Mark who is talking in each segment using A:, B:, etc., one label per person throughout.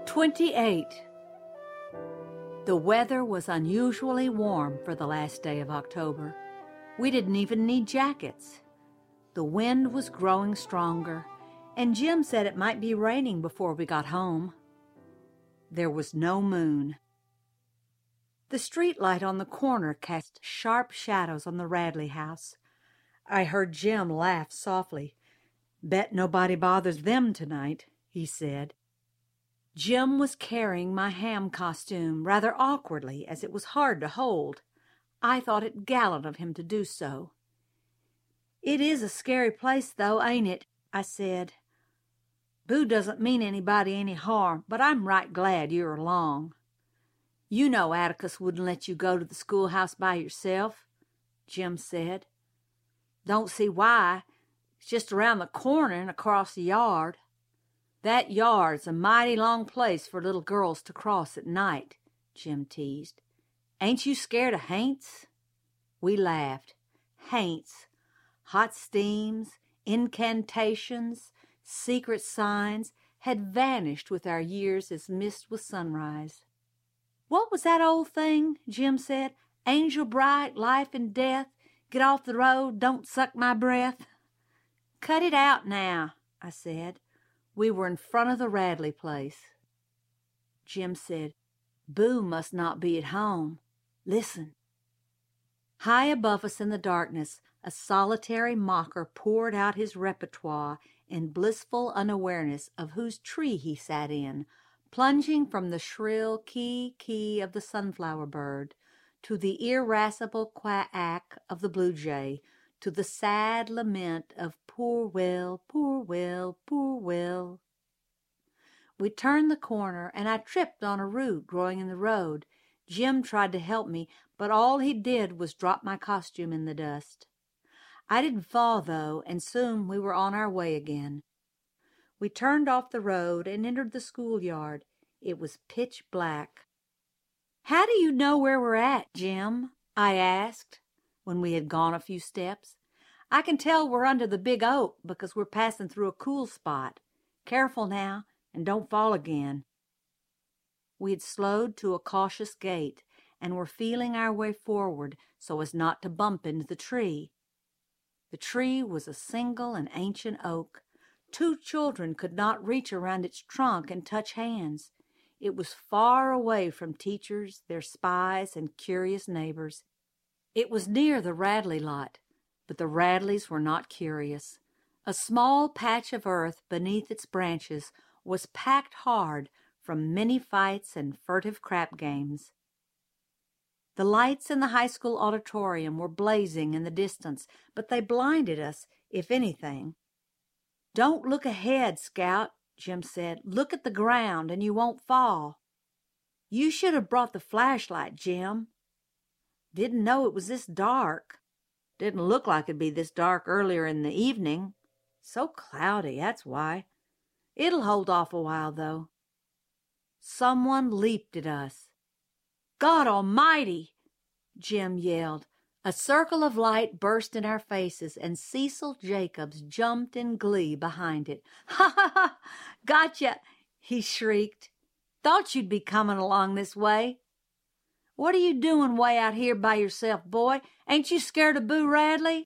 A: 28. The weather was unusually warm for the last day of October. We didn't even need jackets. The wind was growing stronger, and Jim said it might be raining before we got home. There was no moon. The street light on the corner cast sharp shadows on the Radley house. I heard Jim laugh softly. "Bet nobody bothers them tonight," he said. Jim was carrying my ham costume rather awkwardly, as it was hard to hold. I thought it gallant of him to do so. "It is a scary place, though, ain't it?" I said. "Boo doesn't mean anybody any harm, but I'm right glad you're along." "You know Atticus wouldn't let you go to the schoolhouse by yourself," Jim said. "Don't see why. It's just around the corner and across the yard." "That yard's a mighty long place for little girls to cross at night," Jim teased. "Ain't you scared of haints?" We laughed. Haints, hot steams, incantations, secret signs had vanished with our years as mist with sunrise. "What was that old thing?" Jim said. "Angel bright, life and death, get off the road, don't suck my breath." "Cut it out now," I said. We were in front of the Radley place. Jim said, "Boo must not be at home. Listen." High above us in the darkness, a solitary mocker poured out his repertoire in blissful unawareness of whose tree he sat in, plunging from the shrill kee of the sunflower bird to the irascible quack of the blue jay, to the sad lament of "Poor Will, poor Will, poor Will." We turned the corner, and I tripped on a root growing in the road. Jim tried to help me, but all he did was drop my costume in the dust. I didn't fall, though, and soon we were on our way again. We turned off the road and entered the schoolyard. It was pitch black. "How do you know where we're at, Jim?" I asked, when we had gone a few steps. "I can tell we're under the big oak because we're passing through a cool spot. Careful now, and don't fall again." We had slowed to a cautious gait and were feeling our way forward so as not to bump into the tree. The tree was a single and ancient oak. 2 children could not reach around its trunk and touch hands. It was far away from teachers, their spies, and curious neighbors. It was near the Radley lot, but the Radleys were not curious. A small patch of earth beneath its branches was packed hard from many fights and furtive crap games. The lights in the high school auditorium were blazing in the distance, but they blinded us, if anything. "Don't look ahead, Scout," Jim said. "Look at the ground, and you won't fall." "You should have brought the flashlight, Jim." "Didn't know it was this dark." "Didn't look like it'd be this dark earlier in the evening." "So cloudy, that's why." "It'll hold off a while, though." Someone leaped at us. "God Almighty!" Jim yelled. A circle of light burst in our faces, and Cecil Jacobs jumped in glee behind it. "Ha ha ha! Gotcha!" he shrieked. "Thought you'd be coming along this way." "What are you doing way out here by yourself, boy? Ain't you scared of Boo Radley?"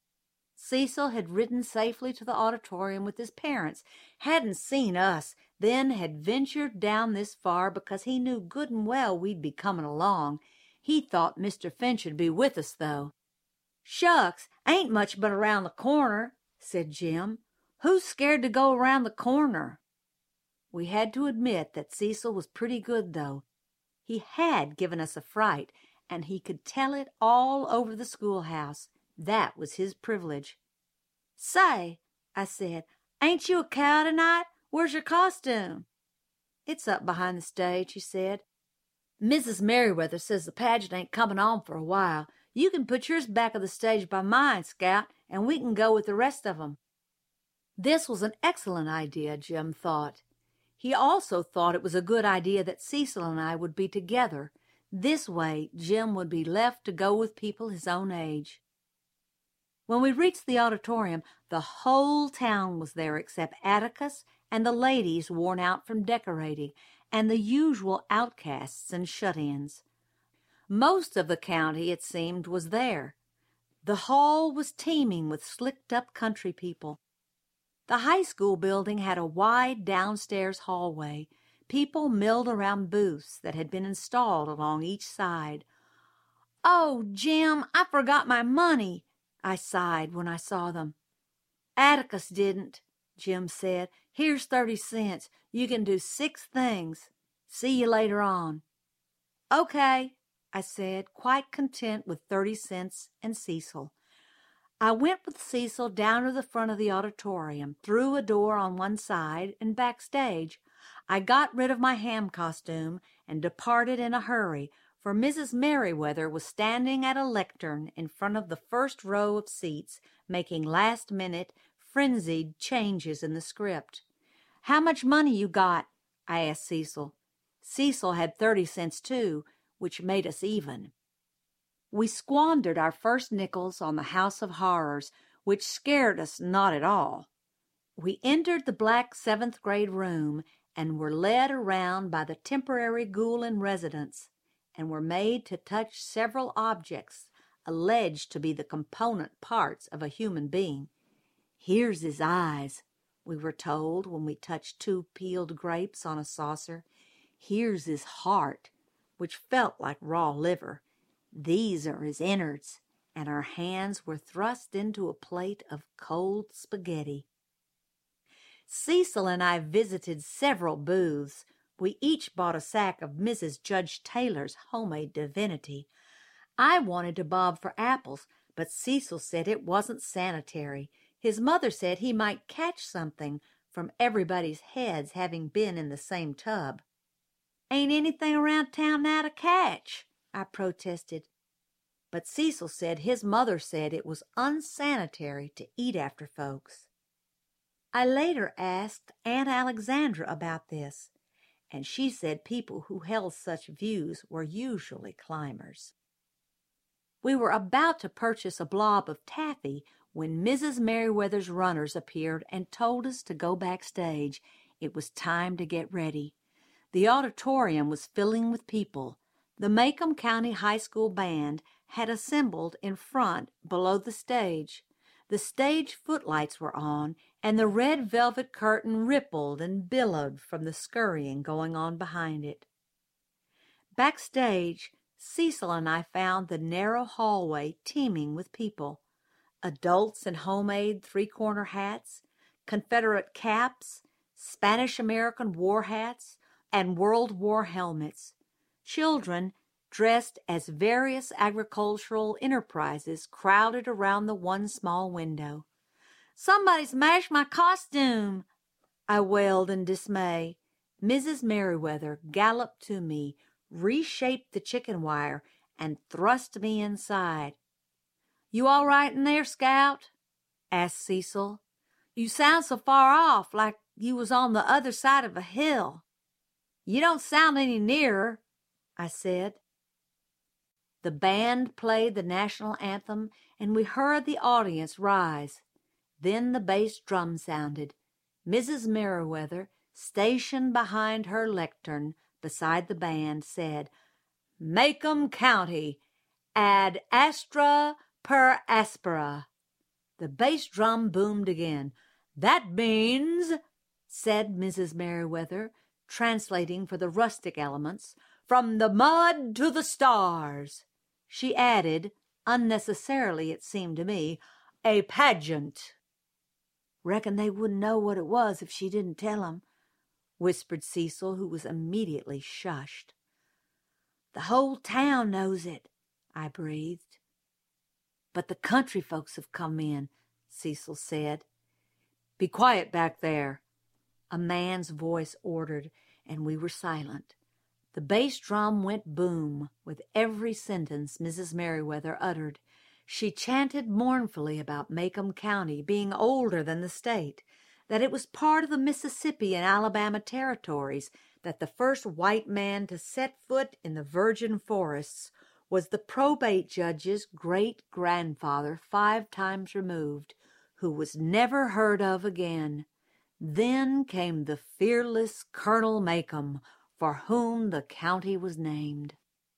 A: Cecil had ridden safely to the auditorium with his parents, hadn't seen us, then had ventured down this far because he knew good and well we'd be coming along. He thought Mr. Finch'd be with us, though. "Shucks, ain't much but around the corner," said Jim. "Who's scared to go around the corner?" We had to admit that Cecil was pretty good, though. He had given us a fright, and he could tell it all over the schoolhouse. That was his privilege. "Say," I said, "ain't you a cow tonight? Where's your costume?" "It's up behind the stage," he said. "Mrs. Merriweather says the pageant ain't coming on for a while. You can put yours back of the stage by mine, Scout, and we can go with the rest of 'em." This was an excellent idea, Jim thought. He also thought it was a good idea that Cecil and I would be together. This way, Jim would be left to go with people his own age. When we reached the auditorium, the whole town was there except Atticus and the ladies worn out from decorating, and the usual outcasts and shut-ins. Most of the county, it seemed, was there. The hall was teeming with slicked-up country people. The high school building had a wide downstairs hallway. People milled around booths that had been installed along each side. "Oh, Jim, I forgot my money," I sighed when I saw them. "Atticus didn't," Jim said. "Here's 30 cents. You can do 6 things. See you later on." "Okay," I said, quite content with 30 cents and Cecil. I went with Cecil down to the front of the auditorium, through a door on one side, and backstage. I got rid of my ham costume and departed in a hurry, for Mrs. Merriweather was standing at a lectern in front of the first row of seats, making last-minute, frenzied changes in the script. "How much money you got?" I asked Cecil. Cecil had 30 cents too, which made us even. We squandered our first nickels on the House of Horrors, which scared us not at all. We entered the black 7th grade room and were led around by the temporary ghoul in residence, and were made to touch several objects alleged to be the component parts of a human being. "Here's his eyes," we were told when we touched 2 peeled grapes on a saucer. "Here's his heart," which felt like raw liver. "These are his innards," and our hands were thrust into a plate of cold spaghetti. Cecil and I visited several booths. We each bought a sack of Mrs. Judge Taylor's homemade divinity. I wanted to bob for apples, but Cecil said it wasn't sanitary. His mother said he might catch something from everybody's heads having been in the same tub. "Ain't anything around town now to catch," I protested. But Cecil said his mother said it was unsanitary to eat after folks. I later asked Aunt Alexandra about this, and she said people who held such views were usually climbers. We were about to purchase a blob of taffy when Mrs. Merriweather's runners appeared and told us to go backstage. It was time to get ready. The auditorium was filling with people. The Macomb County High School band had assembled in front below the stage. The stage footlights were on, and the red velvet curtain rippled and billowed from the scurrying going on behind it. Backstage, Cecil and I found the narrow hallway teeming with people. Adults in homemade 3-corner hats, Confederate caps, Spanish-American war hats, and World War helmets. Children dressed as various agricultural enterprises crowded around the one small window. "Somebody smashed my costume!" I wailed in dismay. Mrs. Merriweather galloped to me, reshaped the chicken wire, and thrust me inside. "You all right in there, Scout?" asked Cecil. "You sound so far off, like you was on the other side of a hill." "You don't sound any nearer," I said. The band played the national anthem, and we heard the audience rise. Then the bass drum sounded. Mrs. Merriweather, stationed behind her lectern beside the band, said, "Macomb County, ad astra per aspera." The bass drum boomed again. "That means," said Mrs. Merriweather, translating for the rustic elements, "from the mud to the stars." She added, unnecessarily it seemed to me, "a pageant." "Reckon they wouldn't know what it was if she didn't tell 'em," whispered Cecil, who was immediately shushed. "The whole town knows it," I breathed. "But the country folks have come in," Cecil said. "Be quiet back there," a man's voice ordered, and we were silent. The bass drum went boom with every sentence Mrs. Merriweather uttered. She chanted mournfully about Macomb County being older than the state, that it was part of the Mississippi and Alabama territories, that the first white man to set foot in the virgin forests was the probate judge's great-grandfather 5 times removed, who was never heard of again. Then came the fearless Colonel Macomb, for whom the county was named.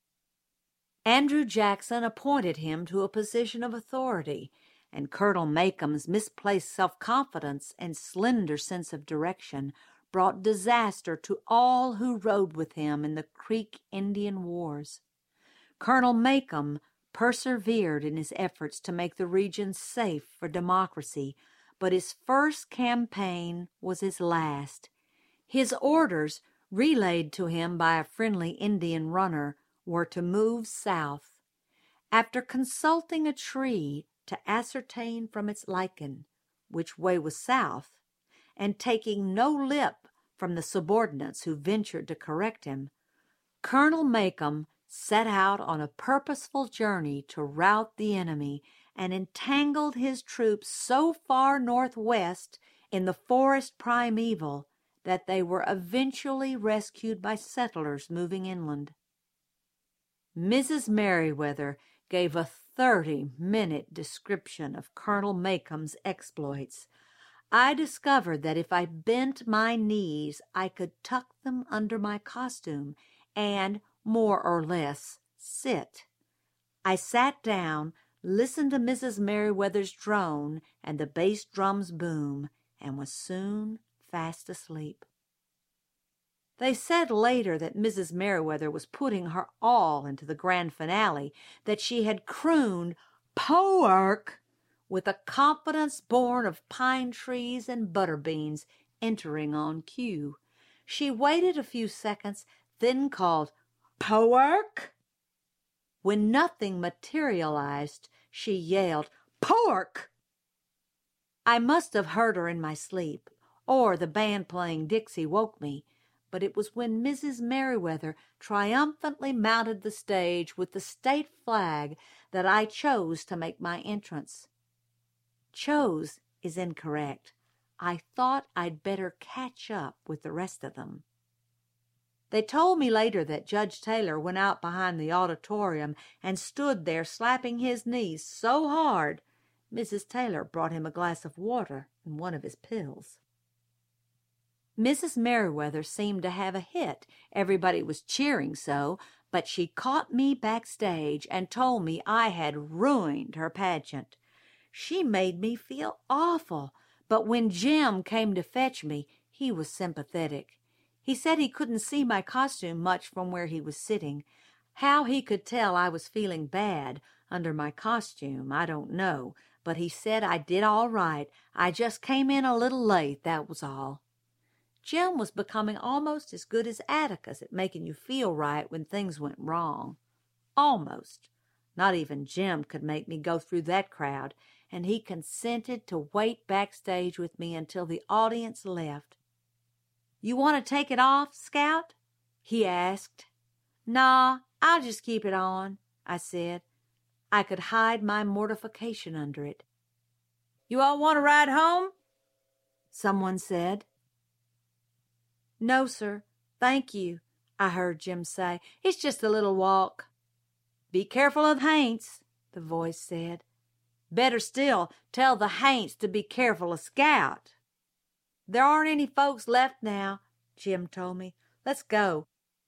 A: Andrew Jackson appointed him to a position of authority, and Colonel Macomb's misplaced self-confidence and slender sense of direction brought disaster to all who rode with him in the Creek Indian Wars. Colonel Macomb persevered in his efforts to make the region safe for democracy, but his first campaign was his last. His orders, relayed to him by a friendly Indian runner, were to move south. After consulting a tree to ascertain from its lichen which way was south, and taking no lip from the subordinates who ventured to correct him, Colonel Macomb set out on a purposeful journey to rout the enemy and entangled his troops so far northwest in the forest primeval that they were eventually rescued by settlers moving inland. Mrs. Merriweather gave a 30-minute description of Colonel Macomb's exploits. I discovered that if I bent my knees, I could tuck them under my costume and, more or less, sit. I sat down, listened to Mrs. Merriweather's drone and the bass drum's boom, and was soon fast asleep. They said later that Mrs. Merriweather was putting her all into the grand finale, that she had crooned "Poark" with a confidence born of pine trees and butter beans entering on cue. She waited a few seconds, then called "Poark." When nothing materialized, she yelled, "Pork!" I must have heard her in my sleep, or the band playing Dixie woke me, but it was when Mrs. Merriweather triumphantly mounted the stage with the state flag that I chose to make my entrance. Chose is incorrect. I thought I'd better catch up with the rest of them. They told me later that Judge Taylor went out behind the auditorium and stood there slapping his knees so hard, Mrs. Taylor brought him a glass of water and one of his pills. Mrs. Merriweather seemed to have a hit. Everybody was cheering so, but she caught me backstage and told me I had ruined her pageant. She made me feel awful, but when Jim came to fetch me, he was sympathetic. He said he couldn't see my costume much from where he was sitting. How he could tell I was feeling bad under my costume, I don't know, but he said I did all right. I just came in a little late, that was all. Jim was becoming almost as good as Atticus at making you feel right when things went wrong. Almost. Not even Jim could make me go through that crowd, and he consented to wait backstage with me until the audience left. "You want to take it off, Scout?" he asked. "Nah, I'll just keep it on," I said. I could hide my mortification under it. "You all want to ride home?" someone said. "No, sir, thank you," I heard Jim say. "It's just a little walk." "Be careful of the Haints," the voice said. "Better still, tell the Haints to be careful of Scout." "There aren't any folks left now," Jim told me. "Let's go."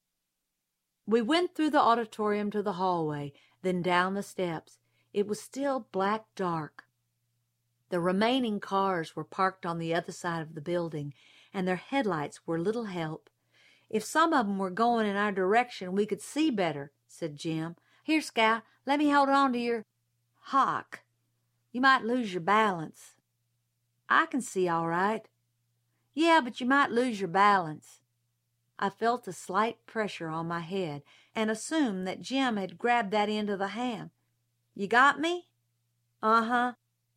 A: We went through the auditorium to the hallway, then down the steps. It was still black dark. The remaining cars were parked on the other side of the building, and their headlights were little help. "If some of 'em were going in our direction, we could see better," said Jim. "Here, Scout, let me hold on to your hock. You might lose your balance." "I can see all right." "Yeah, but you might lose your balance." I felt a slight pressure on my head and assumed that Jim had grabbed that end of the ham. "You got me?" "Uh-huh."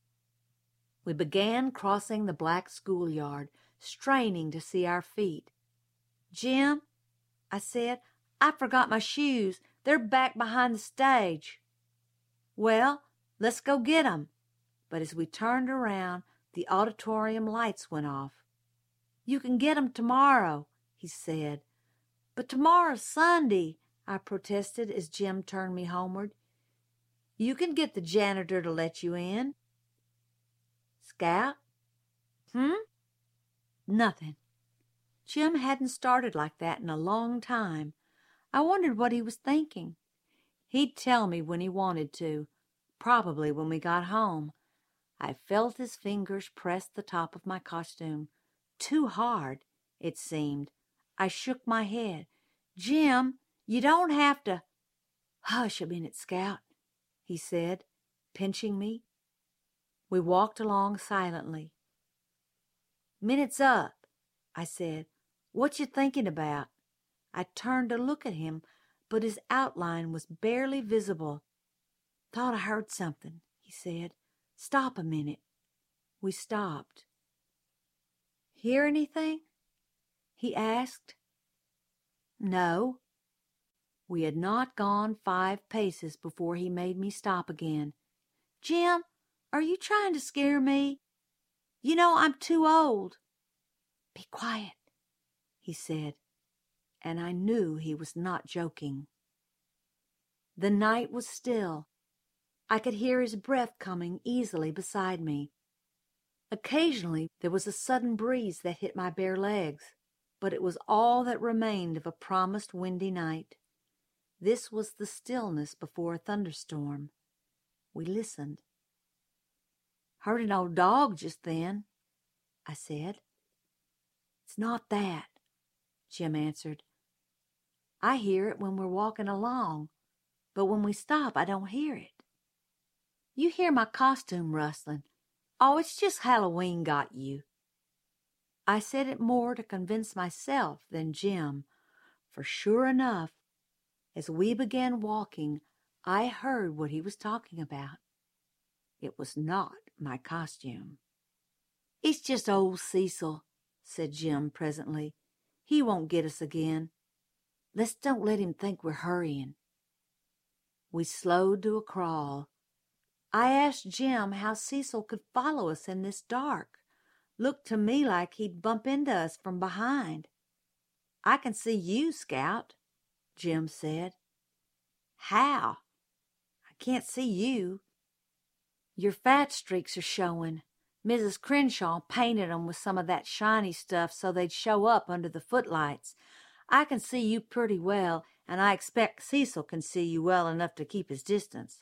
A: We began crossing the black schoolyard, straining to see our feet. "Jim," I said, "I forgot my shoes. They're back behind the stage." "Well, let's go get 'em." But as we turned around, the auditorium lights went off. "You can get 'em tomorrow," he said. "But tomorrow's Sunday," I protested as Jim turned me homeward. "You can get the janitor to let you in." "Scout?" "Hmm?" "Nothing." Jim hadn't started like that in a long time. I wondered what he was thinking. He'd tell me when he wanted to, probably when we got home. I felt his fingers press the top of my costume. Too hard, it seemed. I shook my head. "Jim, you don't have to—" "Hush a minute, Scout," he said, pinching me. We walked along silently. "Minute's up," I said. "What you thinking about?" I turned to look at him, but his outline was barely visible. "Thought I heard something," he said. "Stop a minute." We stopped. "Hear anything?" he asked. "No." We had not gone 5 paces before he made me stop again. "Jim, are you trying to scare me? You know I'm too old." "Be quiet," he said, and I knew he was not joking. The night was still. I could hear his breath coming easily beside me. Occasionally there was a sudden breeze that hit my bare legs, but it was all that remained of a promised windy night. This was the stillness before a thunderstorm. We listened. "Heard an old dog just then," I said. "It's not that," Jim answered. "I hear it when we're walking along, but when we stop I don't hear it. You hear my costume rustling. Oh, it's just Halloween got you." I said it more to convince myself than Jim, for sure enough, as we began walking, I heard what he was talking about. It was not my costume. "It's just old Cecil," said Jim presently. "He won't get us again. Let's don't let him think we're hurrying." We slowed to a crawl. I asked Jim how Cecil could follow us in this dark. Looked to me like he'd bump into us from behind. "I can see you, Scout," Jim said. "How? I can't see you." "Your fat streaks are showing. Mrs. Crenshaw painted 'em with some of that shiny stuff so they'd show up under the footlights. I can see you pretty well, and I expect Cecil can see you well enough to keep his distance."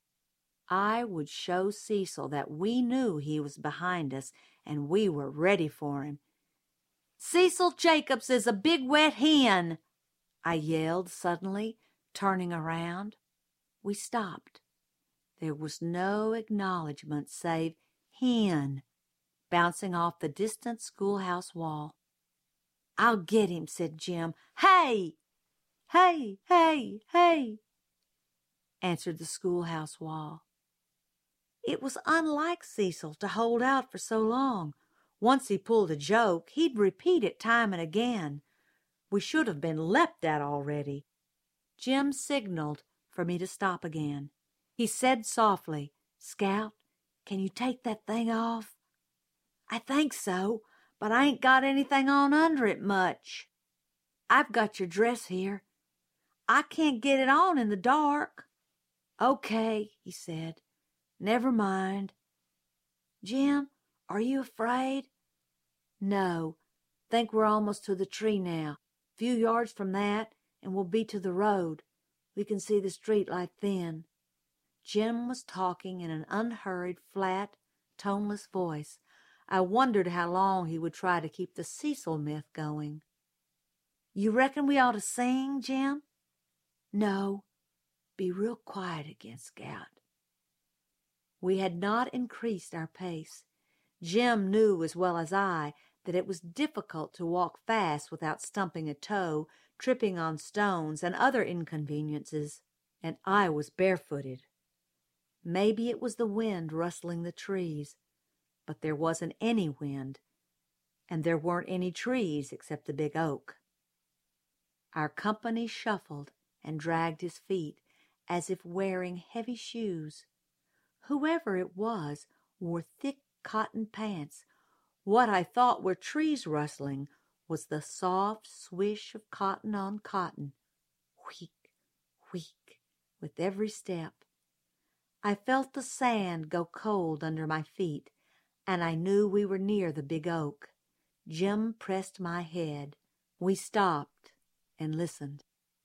A: I would show Cecil that we knew he was behind us and we were ready for him. "Cecil Jacobs is a big wet hen," I yelled suddenly, turning around. We stopped. There was no acknowledgment save "hen" bouncing off the distant schoolhouse wall. "I'll get him," said Jim. "Hey! Hey! Hey! Hey!" answered the schoolhouse wall. It was unlike Cecil to hold out for so long. Once he pulled a joke, he'd repeat it time and again. We should have been leapt at already. Jim signaled for me to stop again. He said softly, "Scout, can you take that thing off?" "I think so, but I ain't got anything on under it much." "I've got your dress here. I can't get it on in the dark." "Okay," he said. "Never mind." "Jim, are you afraid?" "No. Think we're almost to the tree now. Few yards from that, and we'll be to the road. We can see the street light then." Jim was talking in an unhurried, flat, toneless voice. I wondered how long he would try to keep the Cecil myth going. "You reckon we ought to sing, Jim?" "No. Be real quiet again, Scout." We had not increased our pace. Jim knew as well as I that it was difficult to walk fast without stumping a toe, tripping on stones, and other inconveniences, and I was barefooted. Maybe it was the wind rustling the trees, but there wasn't any wind, and there weren't any trees except the big oak. Our company shuffled and dragged his feet as if wearing heavy shoes. Whoever it was wore thick cotton pants. What I thought were trees rustling was the soft swish of cotton on cotton, wheek, wheek, with every step. I felt the sand go cold under my feet, and I knew we were near the big oak. Jim pressed my head. We stopped and listened.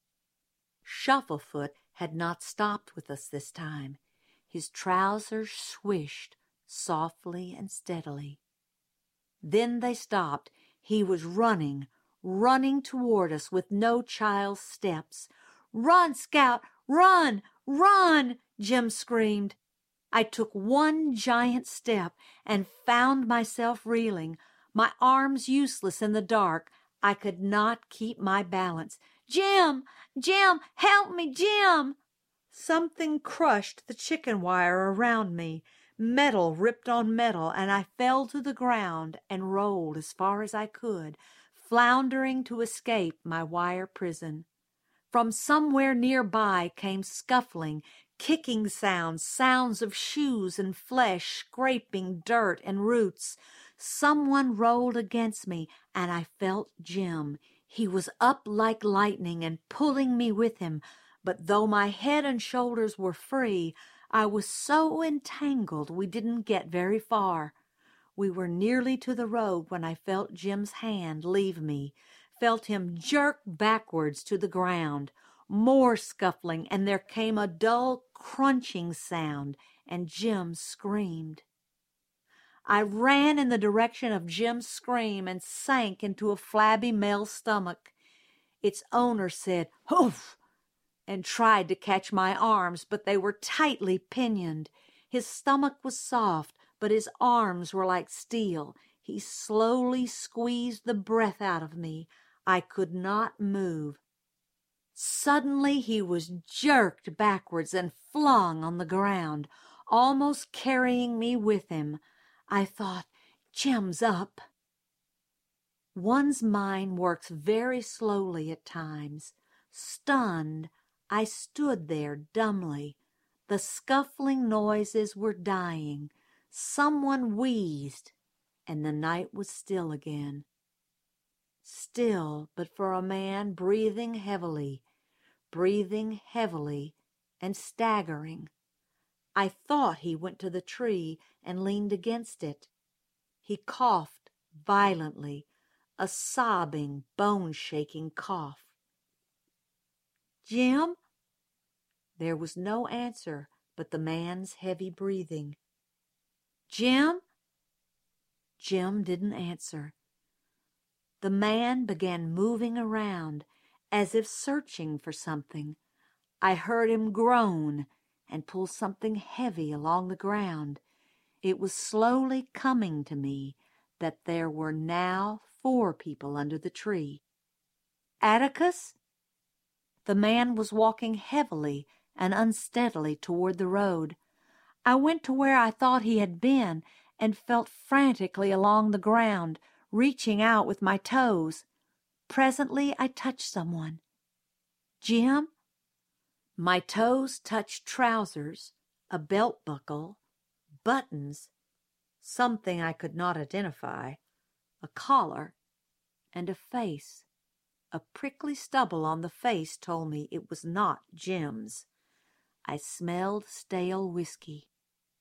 A: Shufflefoot had not stopped with us this time. His trousers swished softly and steadily. Then they stopped. He was running toward us with no child's steps. "Run, Scout, run, run!" Jim screamed. I took one giant step and found myself reeling, my arms useless in the dark. I could not keep my balance. "Jim! Jim! Help me, Jim!" Something crushed the chicken wire around me. Metal ripped on metal, and I fell to the ground and rolled as far as I could, floundering to escape my wire prison. From somewhere nearby came scuffling, kicking sounds of shoes and flesh scraping dirt and roots. Someone rolled against me, and I felt Jim. He was up like lightning and pulling me with him, but though my head and shoulders were free, I was so entangled we didn't get very far. We were nearly to the road when I felt Jim's hand leave me, felt him jerk backwards to the ground. More scuffling, and there came a dull crunching sound, and Jim screamed. I ran in the direction of Jim's scream and sank into a flabby male stomach. Its owner said, "Hoof!" and tried to catch my arms, but they were tightly pinioned. His stomach was soft, but his arms were like steel. He slowly squeezed the breath out of me. I could not move. Suddenly he was jerked backwards and flung on the ground, almost carrying me with him. I thought, Jim's up. One's mind works very slowly at times. Stunned, I stood there dumbly. The scuffling noises were dying. Someone wheezed, and the night was still again. Still, but for a man breathing heavily and staggering. I thought he went to the tree and leaned against it. He coughed violently, a sobbing, bone-shaking cough. "Jim?" There was no answer but the man's heavy breathing. "Jim?" Jim didn't answer. The man began moving around, as if searching for something. I heard him groan and pull something heavy along the ground. It was slowly coming to me that there were now 4 people under the tree. "Atticus?" The man was walking heavily and unsteadily toward the road. I went to where I thought he had been and felt frantically along the ground, reaching out with my toes. Presently I touched someone. "Jim?" My toes touched trousers, a belt buckle, buttons, something I could not identify, a collar, and a face. A prickly stubble on the face told me it was not Jim's. I smelled stale whiskey.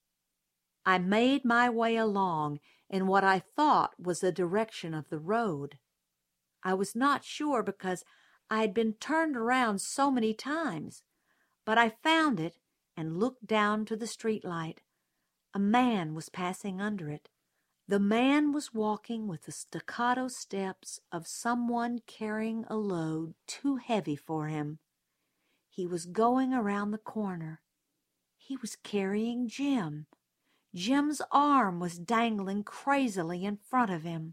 A: I made my way along in what I thought was the direction of the road. I was not sure because I had been turned around so many times, but I found it and looked down to the streetlight. A man was passing under it. The man was walking with the staccato steps of someone carrying a load too heavy for him. He was going around the corner. He was carrying Jim. Jim's arm was dangling crazily in front of him.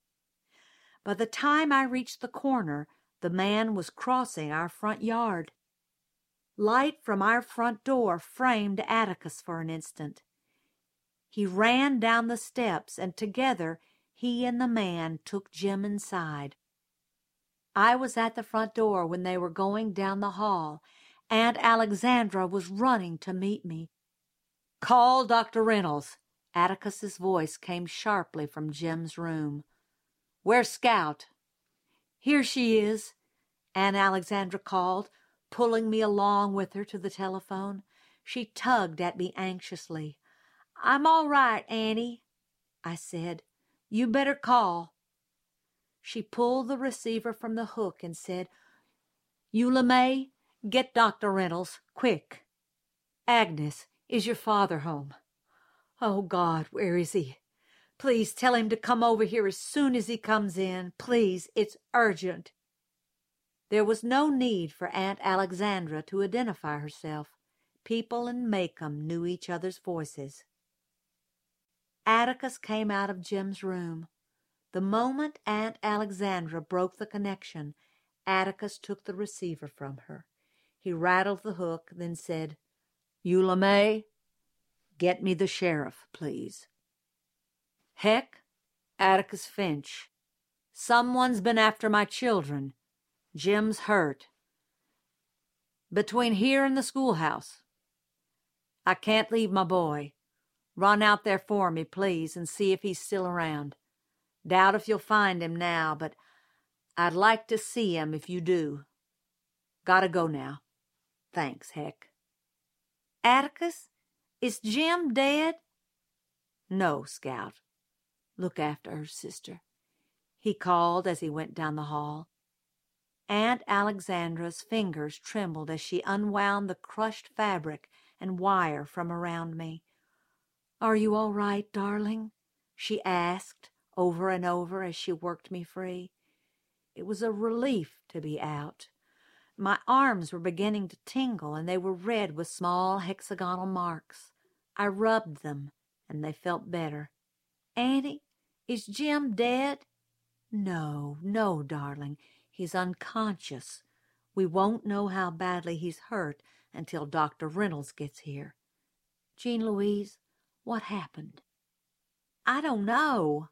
A: By the time I reached the corner, the man was crossing our front yard. Light from our front door framed Atticus for an instant. He ran down the steps, and together he and the man took Jim inside. I was at the front door when they were going down the hall. Aunt Alexandra was running to meet me. "Call Dr. Reynolds." Atticus's voice came sharply from Jim's room. "Where's Scout?" "Here she is," Aunt Alexandra called, pulling me along with her to the telephone. She tugged at me anxiously. "I'm all right, Auntie," I said. "You better call." She pulled the receiver from the hook and said, "Eula May, get Dr. Reynolds, quick. Agnes, is your father home? Oh, God, where is he? Please tell him to come over here as soon as he comes in. Please, it's urgent." There was no need for Aunt Alexandra to identify herself. People in Macomb knew each other's voices. Atticus came out of Jim's room. The moment Aunt Alexandra broke the connection, Atticus took the receiver from her. He rattled the hook, then said, "Eula May, get me the sheriff, please." "Heck, Atticus Finch. Someone's been after my children. Jim's hurt. Between here and the schoolhouse. I can't leave my boy. Run out there for me, please, and see if he's still around. Doubt if you'll find him now, but I'd like to see him if you do. Gotta go now. Thanks, Heck." "Atticus, is Jim dead?" "No, Scout. Look after her, sister," he called as he went down the hall. Aunt Alexandra's fingers trembled as she unwound the crushed fabric and wire from around me. "Are you all right, darling?" she asked over and over as she worked me free. It was a relief to be out. My arms were beginning to tingle, and they were red with small hexagonal marks. I rubbed them, and they felt better. "Auntie, is Jim dead?" "No, no, darling. He's unconscious. We won't know how badly he's hurt until Dr. Reynolds gets here. Jean Louise, what happened?" "I don't know."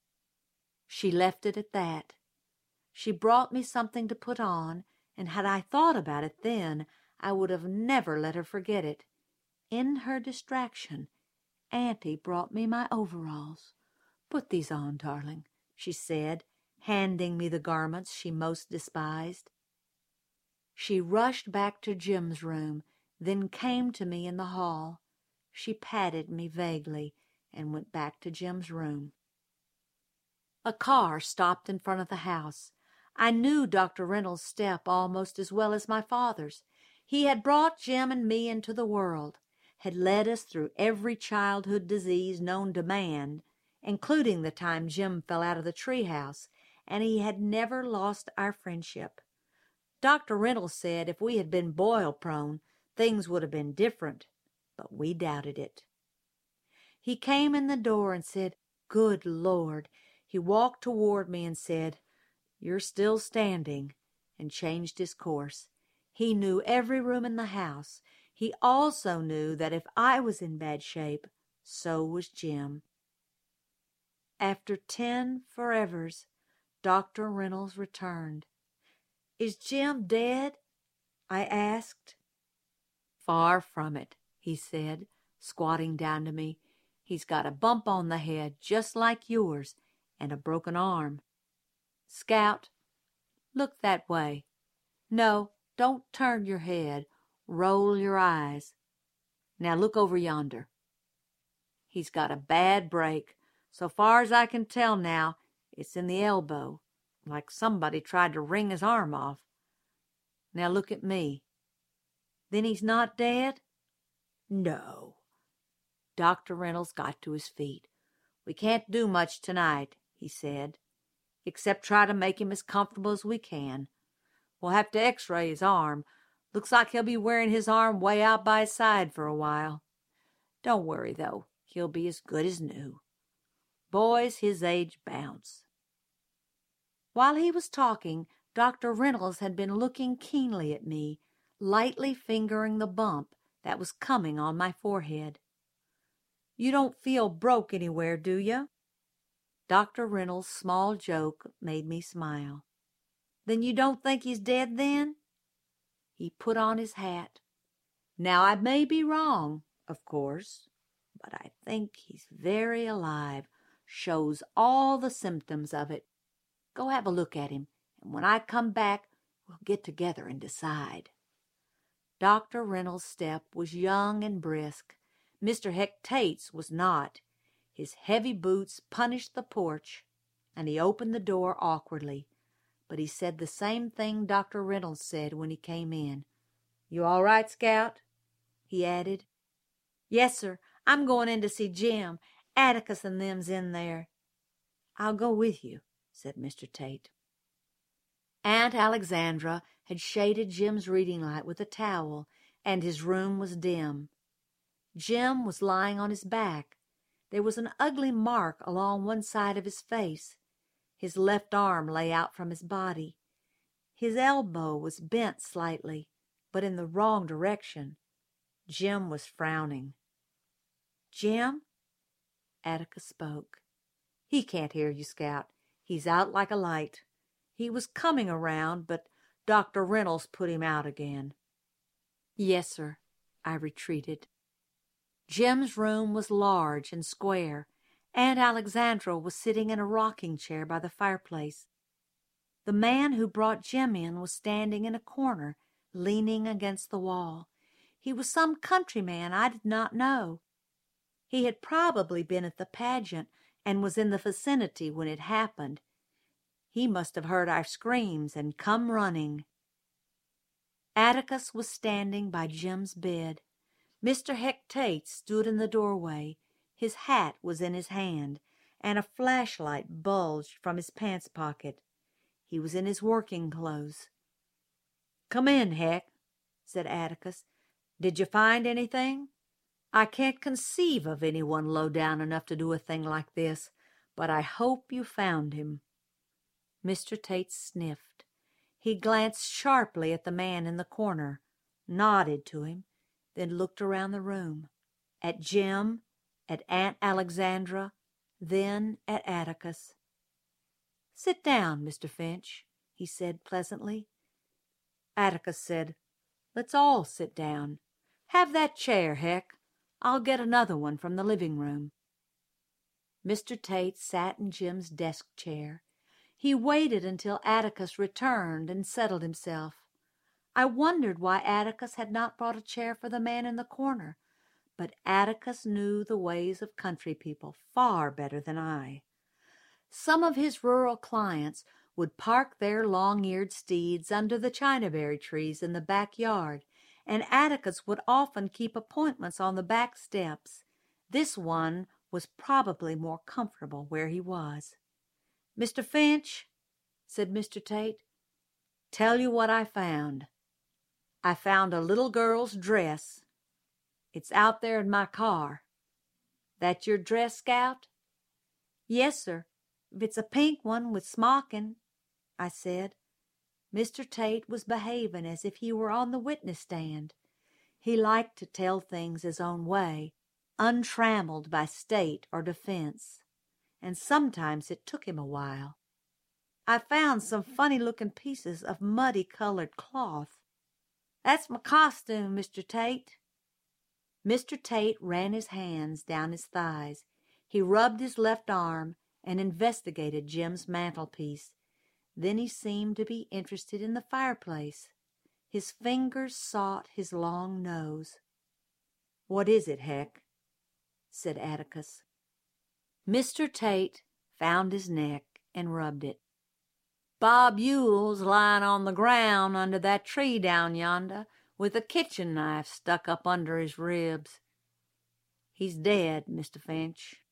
A: She left it at that. She brought me something to put on, and had I thought about it then, I would have never let her forget it. In her distraction, Auntie brought me my overalls. "Put these on, darling," she said, handing me the garments she most despised. She rushed back to Jim's room, then came to me in the hall. She patted me vaguely and went back to Jim's room. A car stopped in front of the house. I knew Dr. Reynolds' step almost as well as my father's. He had brought Jim and me into the world, had led us through every childhood disease known to man, including the time Jim fell out of the treehouse, and he had never lost our friendship. Dr. Reynolds said if we had been boil-prone, things would have been different, but we doubted it. He came in the door and said, "Good Lord." He walked toward me and said, "You're still standing," and changed his course. He knew every room in the house. He also knew that if I was in bad shape, so was Jim. After 10 forevers, Dr. Reynolds returned. "Is Jim dead?" I asked. "Far from it," he said, squatting down to me. "He's got a bump on the head just like yours and a broken arm. Scout, look that way. No, don't turn your head. Roll your eyes. Now look over yonder. He's got a bad break. So far as I can tell now, it's in the elbow, like somebody tried to wring his arm off. Now look at me. Then he's not dead?" "No." Dr. Reynolds got to his feet. "We can't do much tonight," he said, "except try to make him as comfortable as we can. We'll have to x-ray his arm. Looks like he'll be wearing his arm way out by his side for a while. Don't worry, though. He'll be as good as new. Boys his age bounce." While he was talking, Dr. Reynolds had been looking keenly at me, lightly fingering the bump that was coming on my forehead. "You don't feel broke anywhere, do you?" Dr. Reynolds' small joke made me smile. "Then you don't think he's dead, then?" He put on his hat. "Now, I may be wrong, of course, but I think he's very alive. Shows all the symptoms of it. Go have a look at him, and when I come back, we'll get together and decide." Dr. Reynolds' step was young and brisk. Mr. Heck Tate's was not. His heavy boots punished the porch. and he opened the door awkwardly. But he said the same thing Dr. Reynolds said when he came in. "You all right, Scout?" he added. "Yes, sir. I'm going in to see Jim. Atticus and them's in there." "I'll go with you," said Mr. Tate. Aunt Alexandra had shaded Jim's reading light with a towel, and his room was dim. Jim was lying on his back. There was an ugly mark along one side of his face. His left arm lay out from his body. His elbow was bent slightly, but in the wrong direction. Jim was frowning. "Jim?" Atticus spoke. "He can't hear you, Scout. He's out like a light. He was coming around, but Dr. Reynolds put him out again." "Yes, sir," I retreated. Jim's room was large and square. Aunt Alexandra was sitting in a rocking chair by the fireplace. The man who brought Jim in was standing in a corner, leaning against the wall. He was some countryman I did not know. He had probably been at the pageant and was in the vicinity when it happened. He must have heard our screams and come running. Atticus was standing by Jim's bed. Mr. Heck Tate stood in the doorway. His hat was in his hand, and a flashlight bulged from his pants pocket. He was in his working clothes. "Come in, Heck," said Atticus. "Did you find anything? I can't conceive of anyone low down enough to do a thing like this, but I hope you found him." Mr. Tate sniffed. He glanced sharply at the man in the corner, nodded to him, then looked around the room, at Jim, at Aunt Alexandra, then at Atticus. "Sit down, Mr. Finch," he said pleasantly. Atticus said, "Let's all sit down. Have that chair, Heck. I'll get another one from the living room." Mr. Tate sat in Jim's desk chair. He waited until Atticus returned and settled himself. I wondered why Atticus had not brought a chair for the man in the corner, but Atticus knew the ways of country people far better than I. Some of his rural clients would park their long-eared steeds under the chinaberry trees in the backyard, and Atticus would often keep appointments on the back steps. This one was probably more comfortable where he was. "Mr. Finch," said Mr. Tate, "tell you what I found. I found a little girl's dress. It's out there in my car. That your dress, Scout?" "Yes, sir, if it's a pink one with smocking," I said. Mr. Tate was behaving as if he were on the witness stand. He liked to tell things his own way, untrammeled by state or defense, and sometimes it took him a while. "I found some funny-looking pieces of muddy-colored cloth. That's my costume, Mr. Tate." Mr. Tate ran his hands down his thighs. He rubbed his left arm and investigated Jim's mantelpiece. Then he seemed to be interested in the fireplace. His fingers sought his long nose. "What is it, Heck?" said Atticus. Mr. Tate found his neck and rubbed it. "Bob Yule's lying on the ground under that tree down yonder with a kitchen knife stuck up under his ribs. He's dead, Mr. Finch."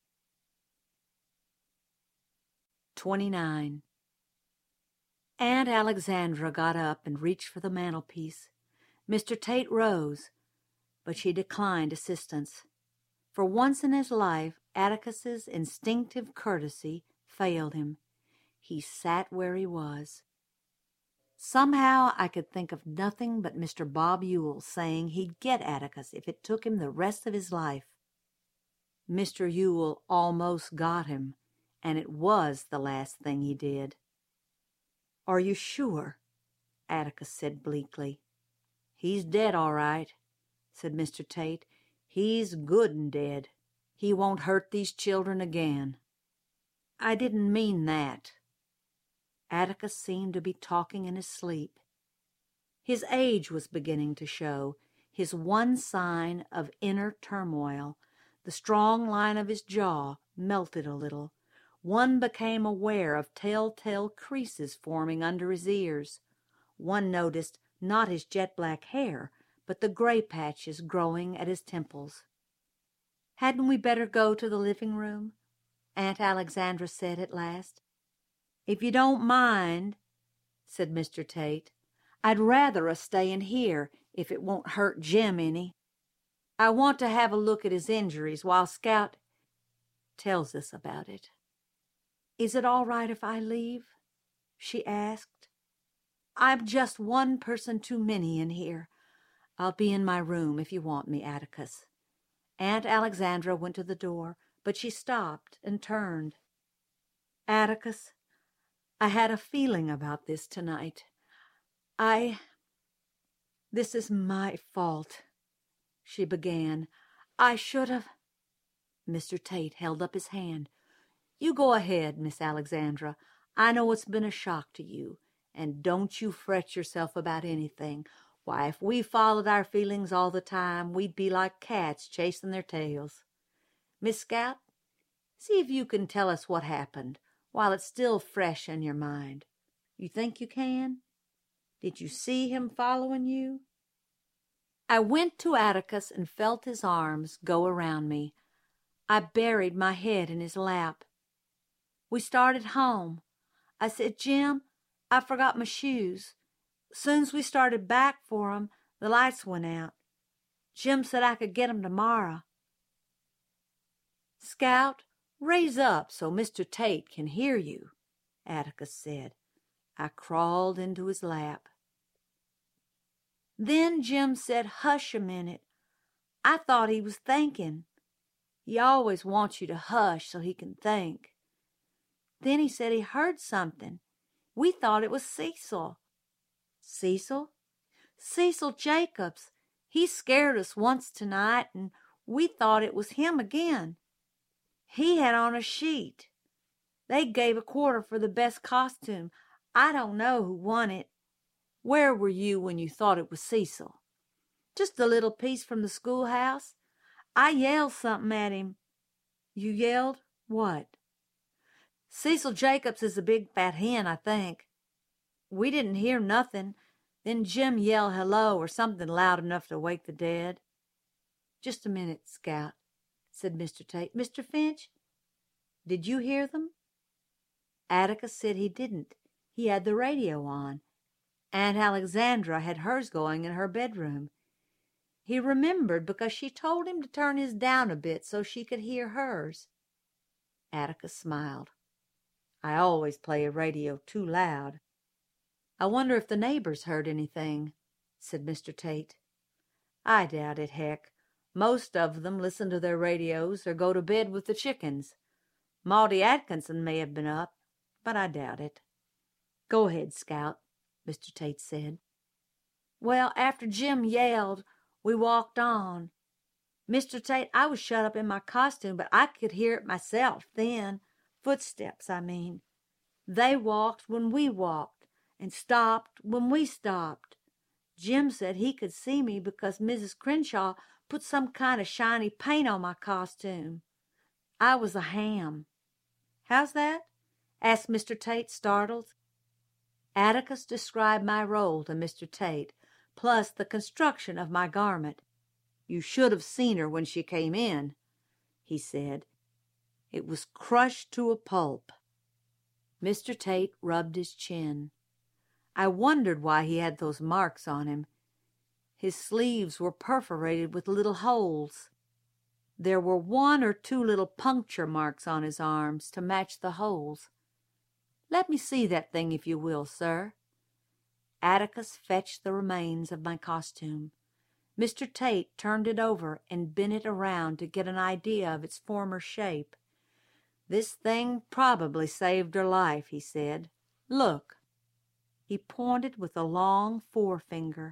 A: 29. Aunt Alexandra got up and reached for the mantelpiece. Mr. Tate rose, but she declined assistance. For once in his life, Atticus's instinctive courtesy failed him. He sat where he was. Somehow I could think of nothing but Mr. Bob Yule saying he'd get Atticus if it took him the rest of his life. Mr. Yule almost got him, and it was the last thing he did. "Are you sure?" Atticus said bleakly. "He's dead, all right," said Mr. Tate. "He's good and dead. He won't hurt these children again." "I didn't mean that." Atticus seemed to be talking in his sleep. His age was beginning to show, his one sign of inner turmoil. The strong line of his jaw melted a little. One became aware of telltale creases forming under his ears. One noticed not his jet-black hair, but the gray patches growing at his temples. "Hadn't we better go to the living room?" Aunt Alexandra said at last. "If you don't mind," said Mr. Tate, "I'd rather us stay in here if it won't hurt Jim any. I want to have a look at his injuries while Scout tells us about it." "Is it all right if I leave?" she asked. "I'm just one person too many in here. I'll be in my room if you want me, Atticus." Aunt Alexandra went to the door, but she stopped and turned. "Atticus, I had a feeling about this tonight. This is my fault," she began. "I should have—" Mr. Tate held up his hand. "You go ahead, Miss Alexandra. I know it's been a shock to you, and don't you fret yourself about anything. Why, if we followed our feelings all the time, we'd be like cats chasing their tails. Miss Scout, see if you can tell us what happened while it's still fresh in your mind. You think you can? Did you see him following you?" I went to Atticus and felt his arms go around me. I buried my head in his lap. We started home. I said, "Jim, I forgot my shoes." Soon's we started back for 'em, the lights went out. Jim said I could get 'em tomorrow. "Scout, raise up so Mr. Tate can hear you," Atticus said. I crawled into his lap. Then Jim said, "Hush a minute." I thought he was thinking. He always wants you to hush so he can think. Then he said he heard something. We thought it was Cecil. "Cecil?" "Cecil Jacobs. He scared us once tonight, and we thought it was him again. He had on a sheet. They gave a quarter for the best costume. I don't know who won it." "Where were you when you thought it was Cecil?" "Just a little piece from the schoolhouse. I yelled something at him." "You yelled what?" "Cecil Jacobs is a big fat hen, I think." "We didn't hear nothing. Then Jim yelled hello or something loud enough to wake the dead." "Just a minute, Scout," said Mr. Tate. "Mr. Finch, did you hear them?" Atticus said he didn't. He had the radio on. Aunt Alexandra had hers going in her bedroom. He remembered because she told him to turn his down a bit so she could hear hers. Atticus smiled. "I always play a radio too loud." "I wonder if the neighbors heard anything," said Mr. Tate. "I doubt it, heck. Most of them listen to their radios or go to bed with the chickens. Maudie Atkinson may have been up, but I doubt it." "Go ahead, Scout," Mr. Tate said. "Well, after Jim yelled, we walked on. Mr. Tate, I was shut up in my costume, but I could hear it myself then. Footsteps, I mean. They walked when we walked and stopped when we stopped. Jim said he could see me because Mrs. Crenshaw put some kind of shiny paint on my costume. I was a ham." "How's that?" asked Mr. Tate, startled. Atticus described my role to Mr. Tate, plus the construction of my garment. "You should have seen her when she came in," he said. "It was crushed to a pulp." Mr. Tate rubbed his chin. I wondered why he had those marks on him. His sleeves were perforated with little holes. There were 1 or 2 little puncture marks on his arms to match the holes. "Let me see that thing, if you will, sir." Atticus fetched the remains of my costume. Mr. Tate turned it over and bent it around to get an idea of its former shape. "This thing probably saved her life," he said. "Look." He pointed with a long forefinger.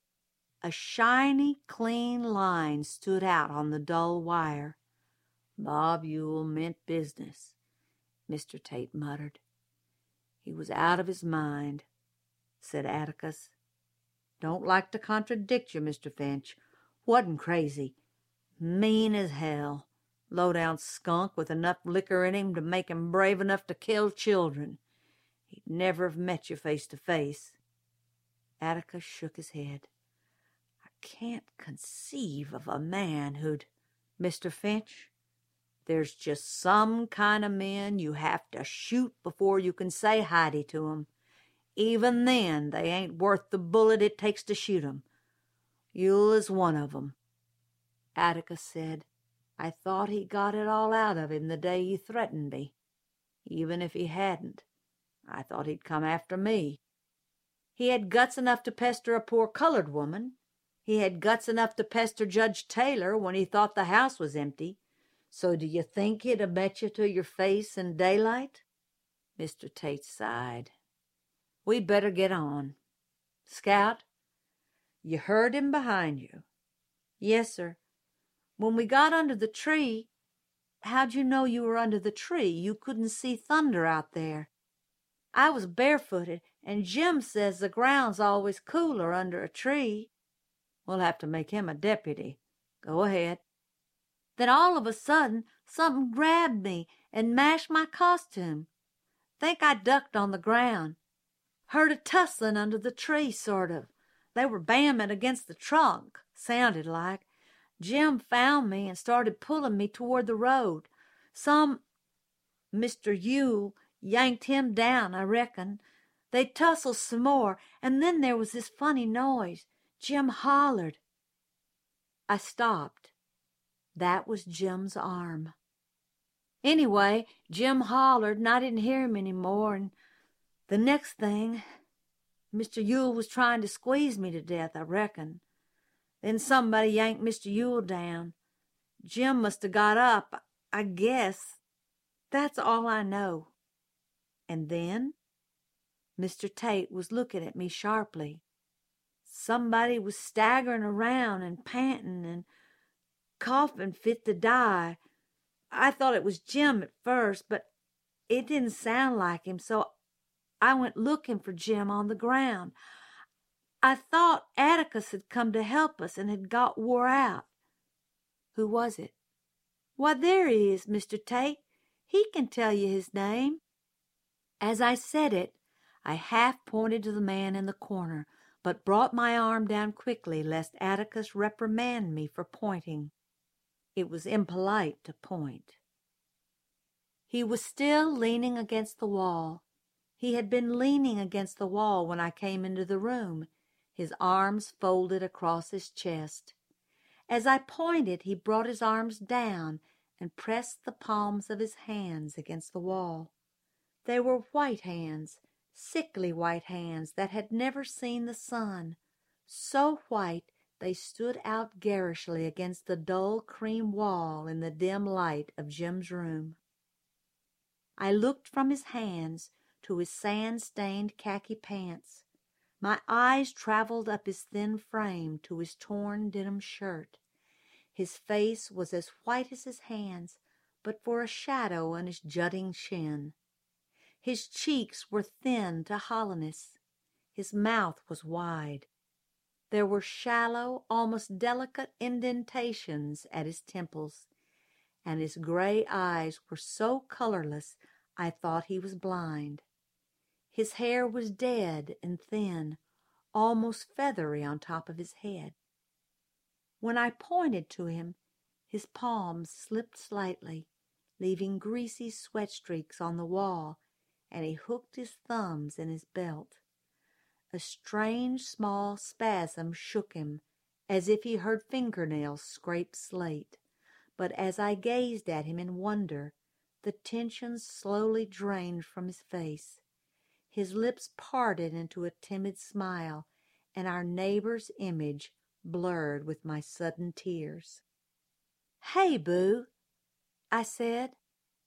A: A shiny, clean line stood out on the dull wire. "Bob Ewell meant business," Mr. Tate muttered. "He was out of his mind," said Atticus. "Don't like to contradict you, Mr. Finch. Wasn't crazy. Mean as hell. Low-down skunk with enough liquor in him to make him brave enough to kill children. He'd never have met you face to face." Atticus shook his head. "I can't conceive of a man who'd—" "Mr. Finch, there's just some kind of men you have to shoot before you can say Heidi to 'em. Even then, they ain't worth the bullet it takes to shoot 'em. Ewell is one of 'em." Atticus said, "I thought he got it all out of him the day he threatened me. Even if he hadn't, I thought he'd come after me. He had guts enough to pester a poor colored woman. He had guts enough to pester Judge Taylor when he thought the house was empty. So do you think he'd have met you to your face in daylight?" Mr. Tate sighed. "We'd better get on. Scout, you heard him behind you?" "Yes, sir. When we got under the tree—" "How'd you know you were under the tree? You couldn't see thunder out there." "I was barefooted, and Jim says the ground's always cooler under a tree." "We'll have to make him a deputy. Go ahead." "Then all of a sudden something grabbed me and mashed my costume. Think I ducked on the ground. Heard a tussling under the tree, sort of. They were bamming against the trunk, sounded like. Jim found me and started pulling me toward the road. Mr. Ewell yanked him down, I reckon. They tussled some more, and then there was this funny noise. Jim hollered." I stopped. That was Jim's arm. "Anyway, Jim hollered, and I didn't hear him any more, and the next thing, Mr. Ewell was trying to squeeze me to death, I reckon. Then somebody yanked Mr. Ewell down. Jim must have got up, I guess. That's all I know." "And then?" Mr. Tate was looking at me sharply. "Somebody was staggering around and panting and coughing fit to die. I thought it was Jim at first, but it didn't sound like him, so I went looking for Jim on the ground. I thought Atticus had come to help us and had got wore out." "Who was it?" "Why, there he is, Mr. Tate. He can tell you his name." As I said it, I half pointed to the man in the corner, but brought my arm down quickly lest Atticus reprimand me for pointing. It was impolite to point. He was still leaning against the wall. He had been leaning against the wall when I came into the room, his arms folded across his chest. As I pointed, he brought his arms down and pressed the palms of his hands against the wall. They were white hands, sickly white hands that had never seen the sun, so white they stood out garishly against the dull cream wall in the dim light of Jim's room. I looked from his hands to his sand-stained khaki pants. My eyes traveled up his thin frame to his torn denim shirt. His face was as white as his hands, but for a shadow on his jutting chin. His cheeks were thin to hollowness. His mouth was wide. There were shallow, almost delicate indentations at his temples, and his gray eyes were so colorless I thought he was blind. His hair was dead and thin, almost feathery on top of his head. When I pointed to him, his palms slipped slightly, leaving greasy sweat streaks on the wall, and he hooked his thumbs in his belt. A strange small spasm shook him, as if he heard fingernails scrape slate. But as I gazed at him in wonder, the tension slowly drained from his face. His lips parted into a timid smile, and our neighbor's image blurred with my sudden tears. "Hey, Boo," I said.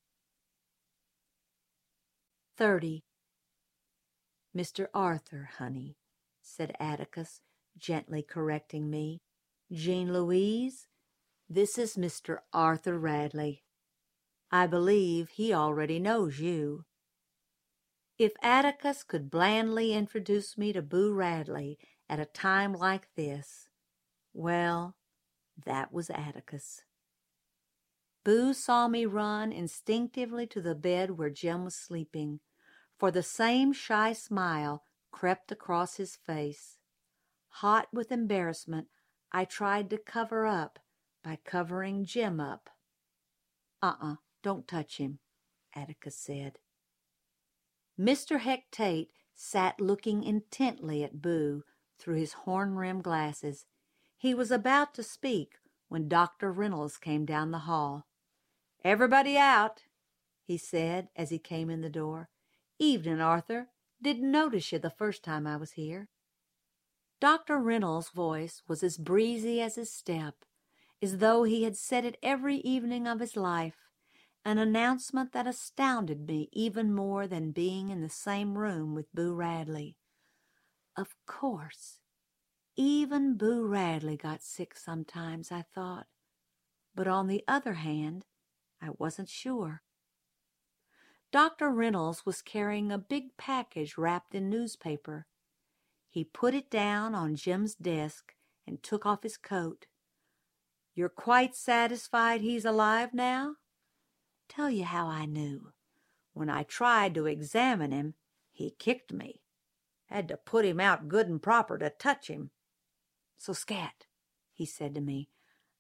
A: 30. "Mr. Arthur, honey," said Atticus, gently correcting me. "Jean Louise, this is Mr. Arthur Radley. I believe he already knows you." If Atticus could blandly introduce me to Boo Radley at a time like this, well, that was Atticus. Boo saw me run instinctively to the bed where Jim was sleeping, for the same shy smile crept across his face. Hot with embarrassment, I tried to cover up by covering Jim up. Don't touch him, Atticus said. Mr. Heck Tate sat looking intently at Boo through his horn-rimmed glasses. He was about to speak when Dr. Reynolds came down the hall. "Everybody out," he said as he came in the door. "Evening, Arthur. Didn't notice you the first time I was here." Dr. Reynolds' voice was as breezy as his step, as though he had said it every evening of his life, an announcement that astounded me even more than being in the same room with Boo Radley. Of course, even Boo Radley got sick sometimes, I thought, but on the other hand, I wasn't sure. Dr. Reynolds was carrying a big package wrapped in newspaper. He put it down on Jim's desk and took off his coat. "You're quite satisfied he's alive now?" "Tell you how I knew. When I tried to examine him, he kicked me. Had to put him out good and proper to touch him. So, Scat," he said to me.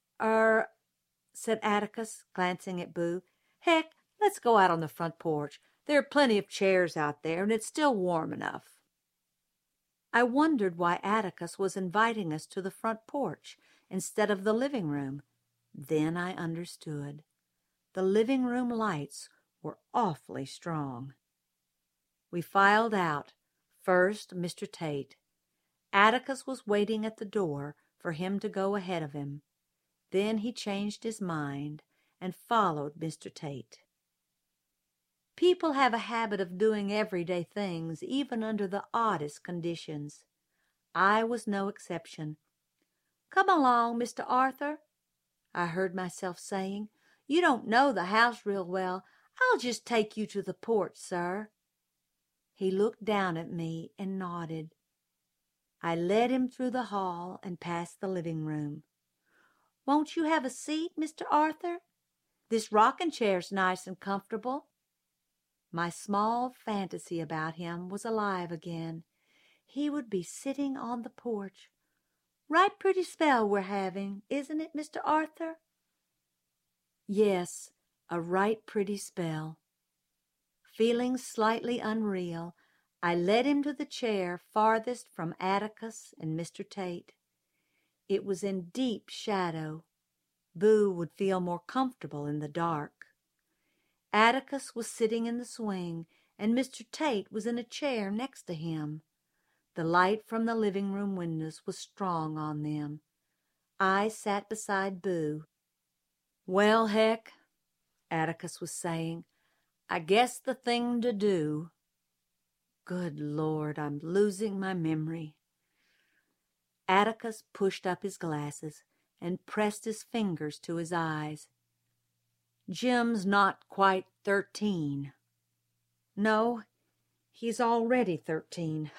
A: Said Atticus, glancing at Boo. "Heck, let's go out on the front porch. There are plenty of chairs out there, and it's still warm enough." I wondered why Atticus was inviting us to the front porch instead of the living room. Then I understood. The living room lights were awfully strong. We filed out. First, Mr. Tate. Atticus was waiting at the door for him to go ahead of him. Then he changed his mind and followed Mr. Tate. People have a habit of doing everyday things, even under the oddest conditions. I was no exception. "Come along, Mr. Arthur," I heard myself saying. "You don't know the house real well. I'll just take you to the porch, sir." He looked down at me and nodded. I led him through the hall and past the living room. "Won't you have a seat, Mr. Arthur? This rocking chair's nice and comfortable." My small fantasy about him was alive again. He would be sitting on the porch. "Right pretty spell we're having, isn't it, Mr. Arthur?" Yes, a right pretty spell. Feeling slightly unreal, I led him to the chair farthest from Atticus and Mr. Tate. It was in deep shadow. Boo would feel more comfortable in the dark. Atticus was sitting in the swing, and Mr. Tate was in a chair next to him. The light from the living room windows was strong on them. I sat beside Boo. "Well, Heck," Atticus was saying, "I guess the thing to do—" Good Lord, I'm losing my memory. Atticus pushed up his glasses and pressed his fingers to his eyes. "Jim's not quite 13. No, he's already 13.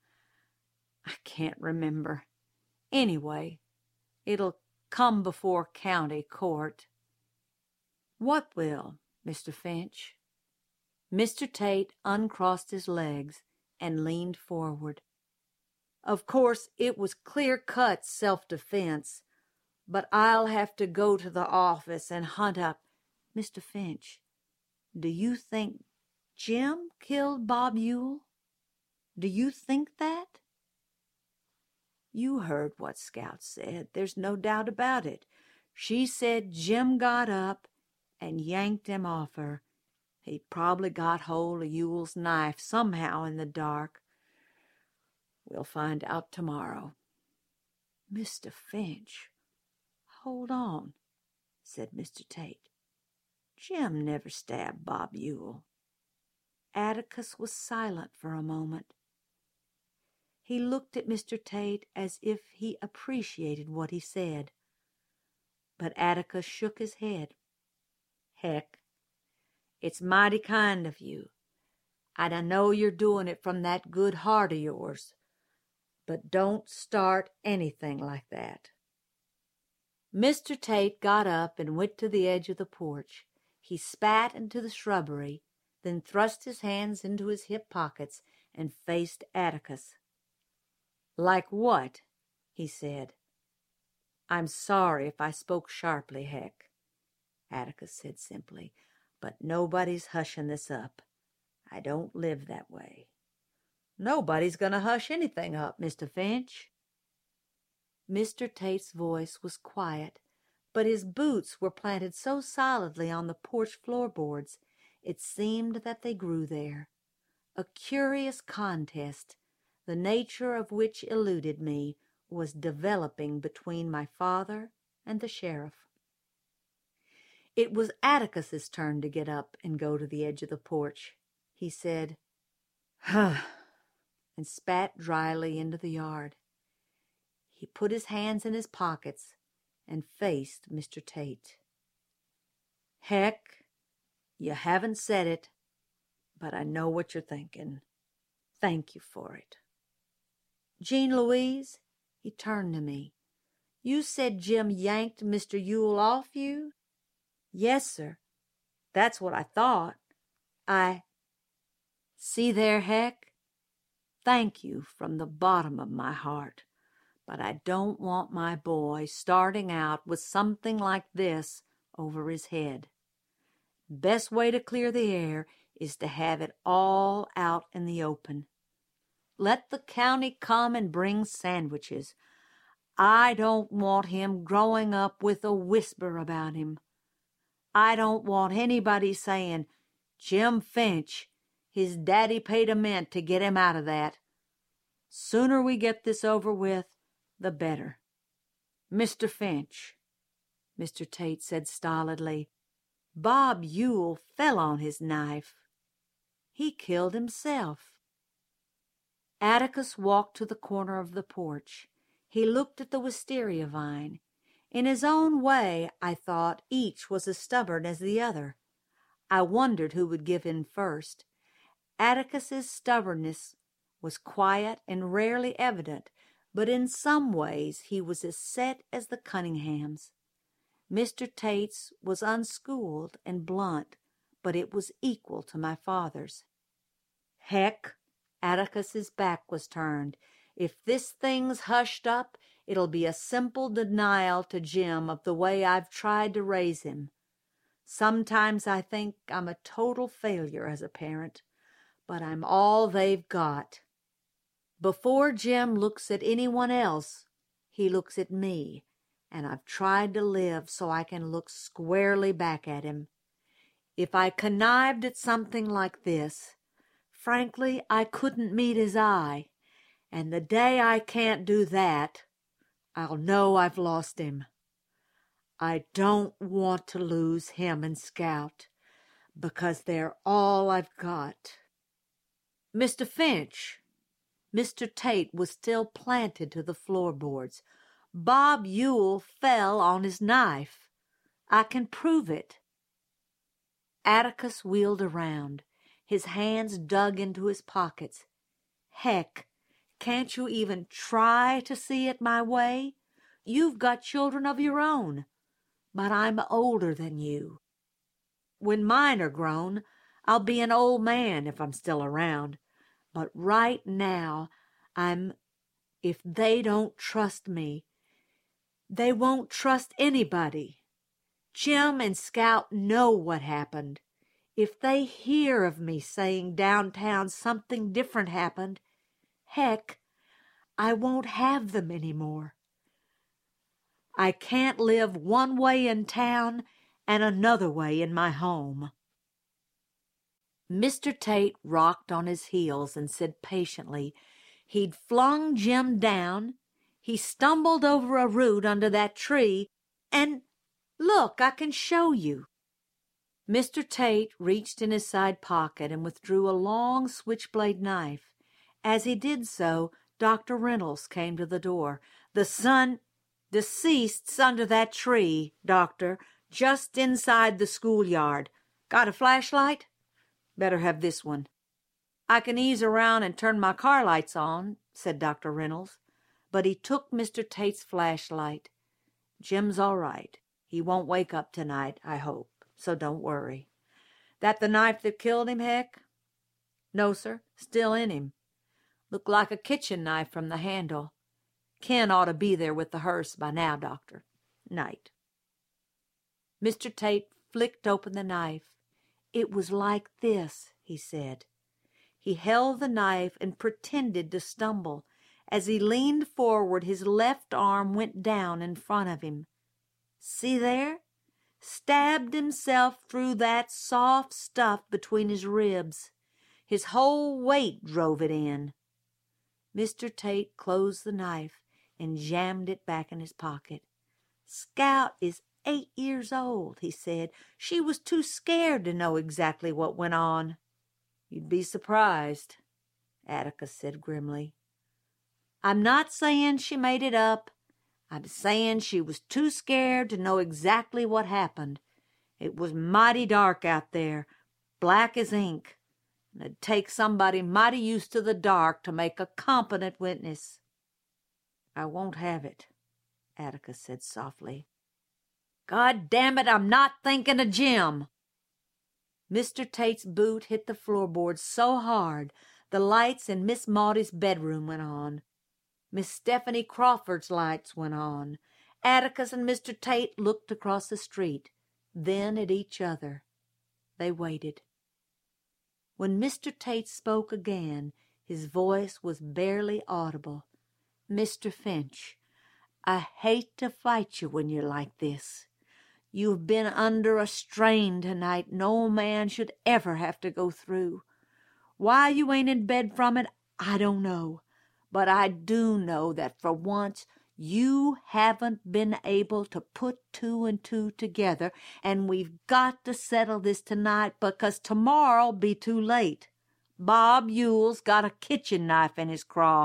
A: I can't remember. Anyway, it'll come before county court." "What will, Mr. Finch?" Mr. Tate uncrossed his legs and leaned forward. "Of course, it was clear-cut self-defense, but I'll have to go to the office and hunt up—" "Mr. Finch, do you think Jim killed Bob Ewell? Do you think that?" "You heard what Scout said. There's no doubt about it. She said Jim got up and yanked him off her. He probably got hold of Ewell's knife somehow in the dark. We'll find out tomorrow." "Mr. Finch, hold on," said Mr. Tate. "Jim never stabbed Bob Ewell." Atticus was silent for a moment. He looked at Mr. Tate as if he appreciated what he said. But Atticus shook his head. "Heck, it's mighty kind of you, and I know you're doing it from that good heart of yours, but don't start anything like that." Mr. Tate got up and went to the edge of the porch. He spat into the shrubbery, then thrust his hands into his hip pockets and faced Atticus. "Like what?" he said. "I'm sorry if I spoke sharply, Heck," Atticus said simply, "but nobody's hushing this up. I don't live that way." "Nobody's going to hush anything up, Mr. Finch." Mr. Tate's voice was quiet, but his boots were planted so solidly on the porch floorboards it seemed that they grew there. A curious contest, the nature of which eluded me, was developing between my father and the sheriff. It was Atticus's turn to get up and go to the edge of the porch. He said, "Huh," and spat dryly into the yard. He put his hands in his pockets and faced Mr. Tate. "Heck, you haven't said it, but I know what you're thinking. Thank you for it. Jean Louise," he turned to me, "you said Jim yanked Mr. Ewell off you?" "Yes, sir. That's what I thought. See there, Heck? Thank you from the bottom of my heart, but I don't want my boy starting out with something like this over his head. Best way to clear the air is to have it all out in the open. Let the county come and bring sandwiches. I don't want him growing up with a whisper about him. I don't want anybody saying, 'Jim Finch, his daddy paid a mint to get him out of that.' Sooner we get this over with, the better. Mr. Finch," Mr. Tate said stolidly, "Bob Ewell fell on his knife. He killed himself." Atticus walked to the corner of the porch. He looked at the wisteria vine. In his own way, I thought, each was as stubborn as the other. I wondered who would give in first. Atticus's stubbornness was quiet and rarely evident, but in some ways he was as set as the Cunninghams. Mr. Tate's was unschooled and blunt, but it was equal to my father's. Heck, Atticus's back was turned. If this thing's hushed up, it'll be a simple denial to Jim of the way I've tried to raise him. Sometimes I think I'm a total failure as a parent, but I'm all they've got. Before Jim looks at anyone else, he looks at me, and I've tried to live so I can look squarely back at him. If I connived at something like this, frankly, I couldn't meet his eye, and the day I can't do that, I'll know I've lost him. I don't want to lose him and Scout, because they're all I've got." "Mr. Finch," Mr. Tate was still planted to the floorboards, "Bob Ewell fell on his knife. I can prove it." Atticus wheeled around. His hands dug into his pockets. "Heck, can't you even try to see it my way? You've got children of your own, but I'm older than you. When mine are grown, I'll be an old man if I'm still around. But right now, if they don't trust me, they won't trust anybody. Jim and Scout know what happened. If they hear of me saying downtown something different happened, heck, I won't have them anymore. I can't live one way in town and another way in my home." Mr. Tate rocked on his heels and said patiently, "He'd flung Jim down. He stumbled over a root under that tree, and look, I can show you." Mr. Tate reached in his side pocket and withdrew a long switchblade knife. As he did so, Dr. Reynolds came to the door. "Deceased's under that tree, Doctor, just inside the schoolyard. Got a flashlight? Better have this one." "I can ease around and turn my car lights on," said Dr. Reynolds, but he took Mr. Tate's flashlight. Jim's all right. He won't wake up tonight, I hope, so don't worry. That the knife that killed him, Heck? No, sir, still in him. Looked like a kitchen knife from the handle. Ken ought to be there with the hearse by now, Doctor. Night. Mr. Tate flicked open the knife. It was like this, he said. He held the knife and pretended to stumble. As he leaned forward, his left arm went down in front of him. See there? Stabbed himself through that soft stuff between his ribs. His whole weight drove it in. Mr. Tate closed the knife and jammed it back in his pocket. Scout is 8 years old, he said. She was too scared to know exactly what went on. You'd be surprised, Atticus said grimly. I'm not saying she made it up. I'm saying she was too scared to know exactly what happened. It was mighty dark out there, black as ink. And it'd take somebody mighty used to the dark to make a competent witness. I won't have it, Atticus said softly. God damn it, I'm not thinking of Jim. Mr. Tate's boot hit the floorboard so hard the lights in Miss Maudie's bedroom went on. Miss Stephanie Crawford's lights went on. Atticus and Mr. Tate looked across the street, then at each other. They waited. When Mr. Tate spoke again, his voice was barely audible. Mr. Finch, I hate to fight you when you're like this. You've been under a strain tonight no man should ever have to go through. Why you ain't in bed from it, I don't know. But I do know that for once you haven't been able to put two and two together, and we've got to settle this tonight because tomorrow'll be too late. Bob Yule's got a kitchen knife in his craw.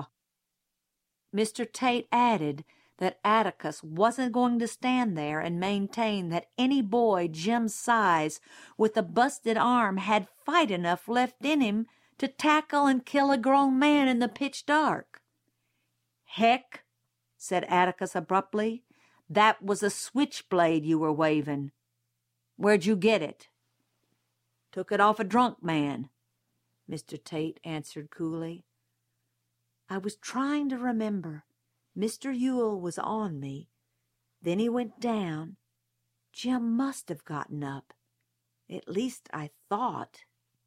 A: Mr. Tate added that Atticus wasn't going to stand there and maintain that any boy Jim's size with a busted arm had fight enough left in him to tackle and kill a grown man in the pitch dark. Heck, said Atticus abruptly, that was a switchblade you were waving. Where'd you get it? Took it off a drunk man, Mr. Tate answered coolly. I was trying to remember. Mr. Yule was on me. Then he went down. Jim must have gotten up. At least I thought.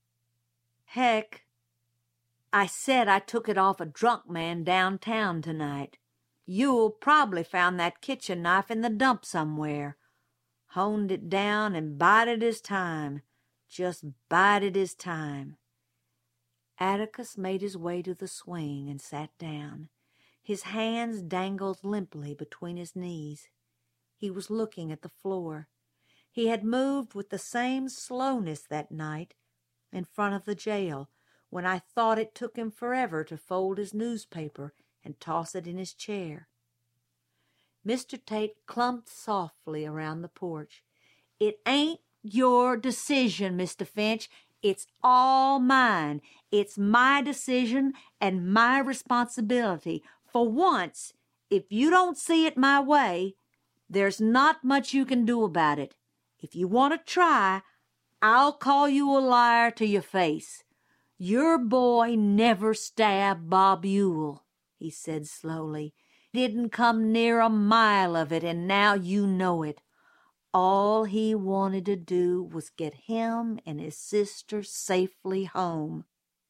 A: Heck, I said I took it off a drunk man downtown tonight. Yule probably found that kitchen knife in the dump somewhere. Honed it down and bided his time. Just bided his time. Atticus made his way to the swing and sat down. His hands dangled limply between his knees. He was looking at the floor. He had moved with the same slowness that night in front of the jail, when I thought it took him forever to fold his newspaper and toss it in his chair. Mr. Tate clumped softly around the porch. It ain't your decision, Mr. Finch. It's all mine. It's my decision and my responsibility. For once, if you don't see it my way, there's not much you can do about it. If you want to try, I'll call you a liar to your face. Your boy never stabbed Bob Yule, he said slowly. Didn't come near a mile of it, and now you know it. All he wanted to do was get him and his sister safely home.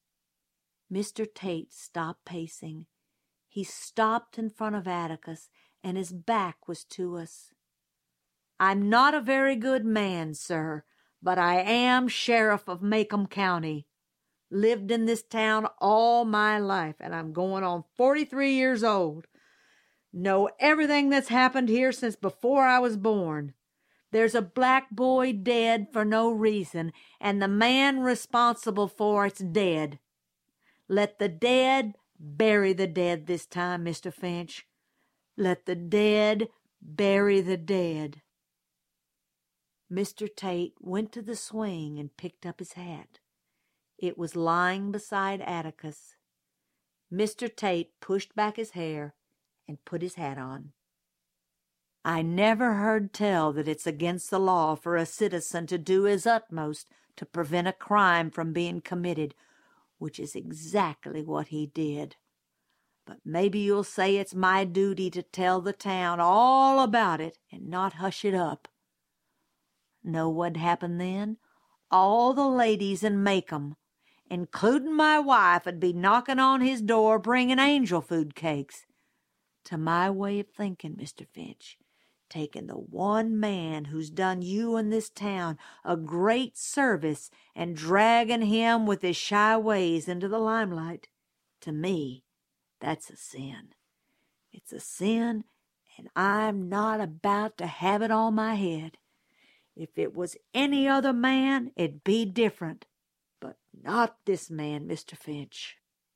A: Mr. Tate stopped pacing. He stopped in front of Atticus, and his back was to us. I'm not a very good man, sir, but I am sheriff of Macomb County. Lived in this town all my life, and I'm going on 43 years old. Know everything that's happened here since before I was born. There's a black boy dead for no reason, and the man responsible for it's dead. Let the dead bury the dead this time, Mr. Finch. Let the dead bury the dead. Mr. Tate went to the swing and picked up his hat. It was lying beside Atticus. Mr. Tate pushed back his hair and put his hat on. I never heard tell that it's against the law for a citizen to do his utmost to prevent a crime from being committed, which is exactly what he did. But maybe you'll say it's my duty to tell the town all about it and not hush it up. Know what happened then? All the ladies in Macomb, including my wife, would be knocking on his door bringing angel food cakes. To my way of thinking, Mr. Finch, taking the one man who's done you and this town a great service and dragging him with his shy ways into the limelight, to me, that's a sin. It's a sin, and I'm not about to have it on my head. If it was any other man, it'd be different, but not this man, Mr. Finch.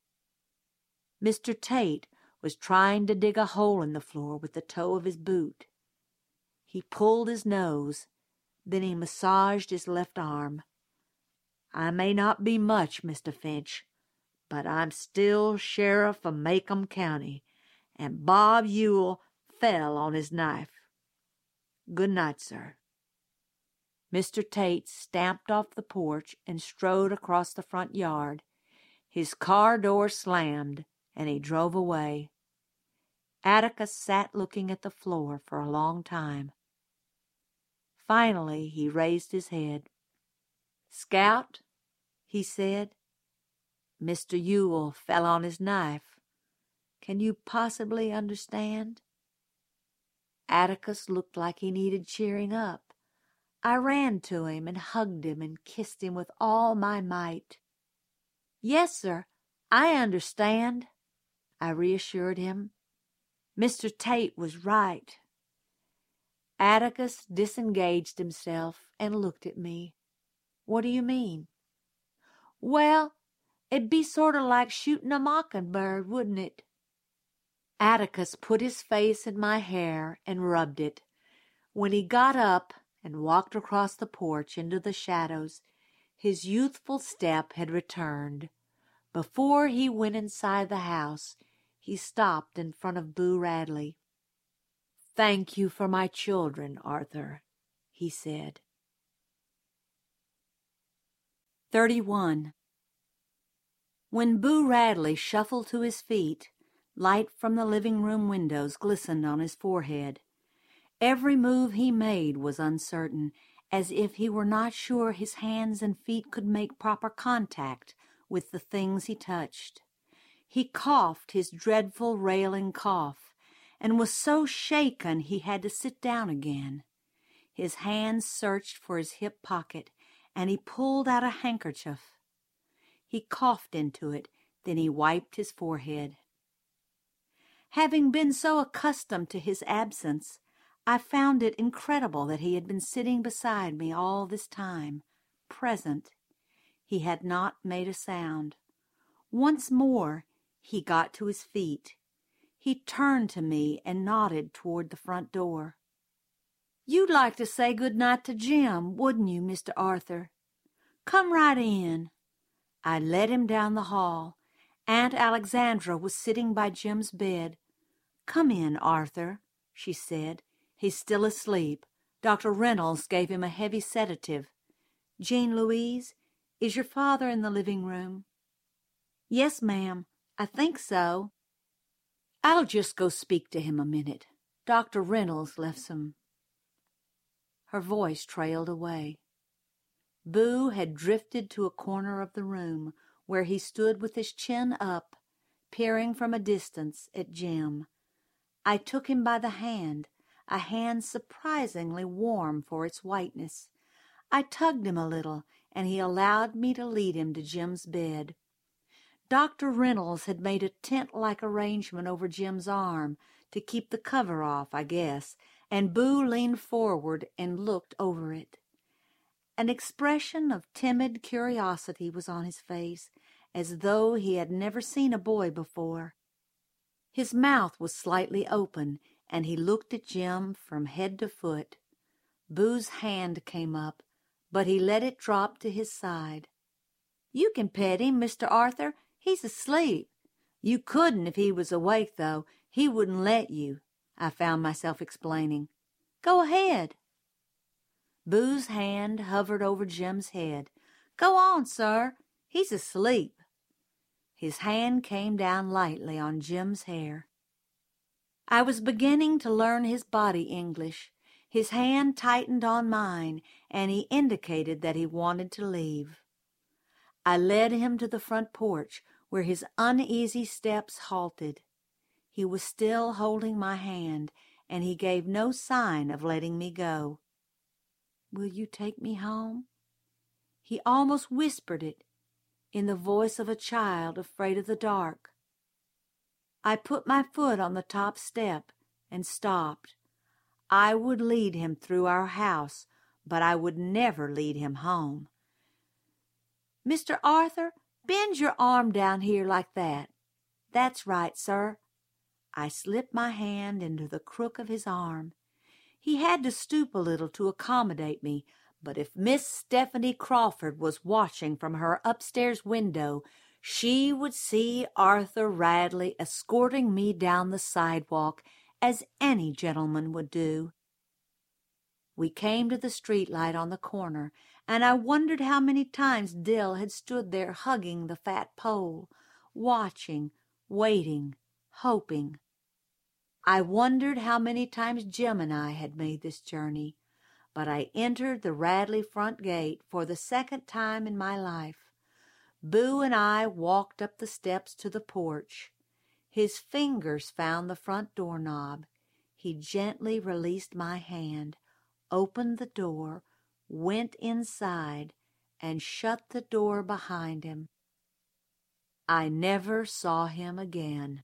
A: Mr. Tate was trying to dig a hole in the floor with the toe of his boot. He pulled his nose, then he massaged his left arm. I may not be much, Mr. Finch, but I'm still sheriff of Macomb County, and Bob Ewell fell on his knife. Good night, sir. Mr. Tate stamped off the porch and strode across the front yard. His car door slammed, and he drove away. Atticus sat looking at the floor for a long time. Finally, he raised his head. "Scout," he said, "Mr. Ewell fell on his knife. Can you possibly understand?" Atticus looked like he needed cheering up. I ran to him and hugged him and kissed him with all my might. "Yes, sir, I understand," I reassured him. "Mr. Tate was right." Atticus disengaged himself and looked at me. "What do you mean?" "Well, it'd be sort of like shooting a mockingbird, wouldn't it?" Atticus put his face in my hair and rubbed it. When he got up and walked across the porch into the shadows, his youthful step had returned. Before he went inside the house, he stopped in front of Boo Radley. "Thank you for my children, Arthur," he said. 31. When Boo Radley shuffled to his feet, light from the living room windows glistened on his forehead. Every move he made was uncertain, as if he were not sure his hands and feet could make proper contact with the things he touched. He coughed his dreadful railing cough, and was so shaken he had to sit down again. His hands searched for his hip pocket, and he pulled out a handkerchief. He coughed into it, then he wiped his forehead. Having been so accustomed to his absence, I found it incredible that he had been sitting beside me all this time, present. He had not made a sound. Once more he got to his feet. He turned to me and nodded toward the front door. "You'd like to say good night to Jim, wouldn't you, Mr. Arthur? Come right in." I led him down the hall. Aunt Alexandra was sitting by Jim's bed. "Come in, Arthur," she said. "He's still asleep. Dr. Reynolds gave him a heavy sedative. Jean Louise, is your father in the living room?" "Yes, ma'am, I think so." "I'll just go speak to him a minute. Dr. Reynolds left some—" Her voice trailed away. Boo had drifted to a corner of the room, where he stood with his chin up, peering from a distance at Jim. I took him by the hand, a hand surprisingly warm for its whiteness. I tugged him a little, and he allowed me to lead him to Jim's bed. Dr. Reynolds had made a tent-like arrangement over Jim's arm to keep the cover off, I guess, and Boo leaned forward and looked over it. An expression of timid curiosity was on his face, as though he had never seen a boy before. His mouth was slightly open, and he looked at Jim from head to foot. Boo's hand came up, but he let it drop to his side. "You can pet him, Mr. Arthur. He's asleep. You couldn't if he was awake, though. He wouldn't let you," I found myself explaining. Go ahead." Boo's hand hovered over Jim's head. "Go on, sir. He's asleep." His hand came down lightly on Jim's hair. I was beginning to learn his body English. His hand tightened on mine, and he indicated that he wanted to leave. I led him to the front porch, where his uneasy steps halted. He was still holding my hand, and he gave no sign of letting me go. "Will you take me home?" He almost whispered it, in the voice of a child afraid of the dark. I put my foot on the top step and stopped. I would lead him through our house, but I would never lead him home. "Mr. Arthur, bend your arm down here like that. That's right, sir." I slipped my hand into the crook of his arm. He had to stoop a little to accommodate me, but if Miss Stephanie Crawford was watching from her upstairs window, she would see Arthur Radley escorting me down the sidewalk as any gentleman would do. We came to the street light on the corner, and I wondered how many times Dill had stood there hugging the fat pole, watching, waiting, hoping. I wondered how many times Jim and I had made this journey, but I entered the Radley front gate for the second time in my life. Boo and I walked up the steps to the porch. His fingers found the front doorknob. He gently released my hand, opened the door, went inside, and shut the door behind him. I never saw him again.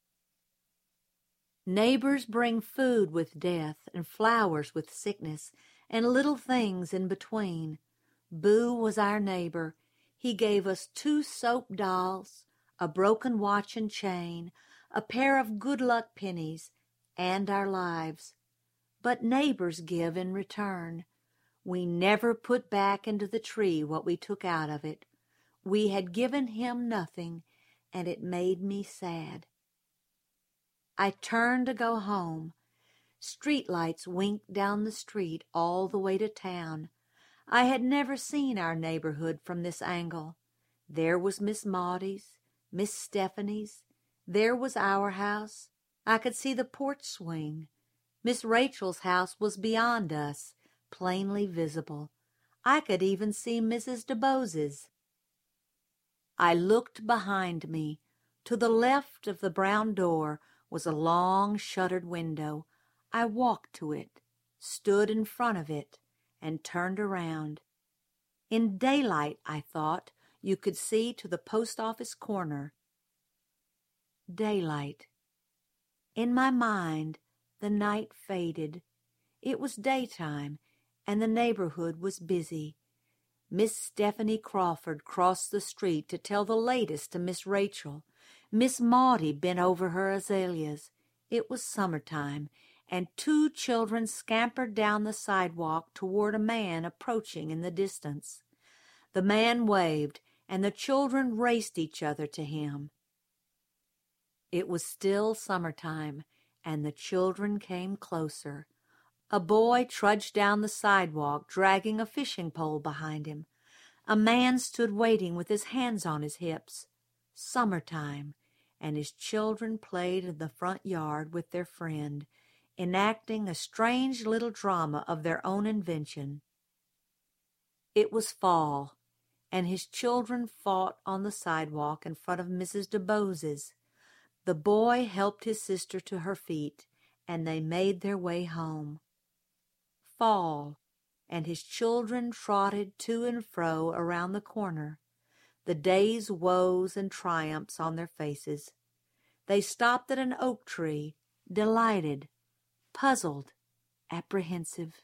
A: Neighbors bring food with death and flowers with sickness and little things in between. Boo was our neighbor. He gave us 2 soap dolls, a broken watch and chain, a pair of good luck pennies, and our lives. But neighbors give in return. We never put back into the tree what we took out of it. We had given him nothing, and it made me sad. I turned to go home. Street lights winked down the street all the way to town. I had never seen our neighborhood from this angle. There was Miss Maudie's, Miss Stephanie's. There was our house. I could see the porch swing. Miss Rachel's house was beyond us, plainly visible. I could even see Mrs. DeBose's. I looked behind me. To the left of the brown door was a long shuttered window. I walked to it, stood in front of it, and turned around. In daylight, I thought, you could see to the post office corner. Daylight. In my mind, the night faded. It was daytime, and the neighborhood was busy. Miss Stephanie Crawford crossed the street to tell the latest to Miss Rachel. Miss Maudie bent over her azaleas. It was summertime, and 2 children scampered down the sidewalk toward a man approaching in the distance. The man waved, and the children raced each other to him. It was still summertime, and the children came closer. A boy trudged down the sidewalk, dragging a fishing pole behind him. A man stood waiting with his hands on his hips. Summertime, and his children played in the front yard with their friend, enacting a strange little drama of their own invention. It was fall, and his children fought on the sidewalk in front of Mrs. DeBose's. The boy helped his sister to her feet, and they made their way home. Fall, and his children trotted to and fro around the corner, the day's woes and triumphs on their faces. They stopped at an oak tree, delighted, puzzled, apprehensive.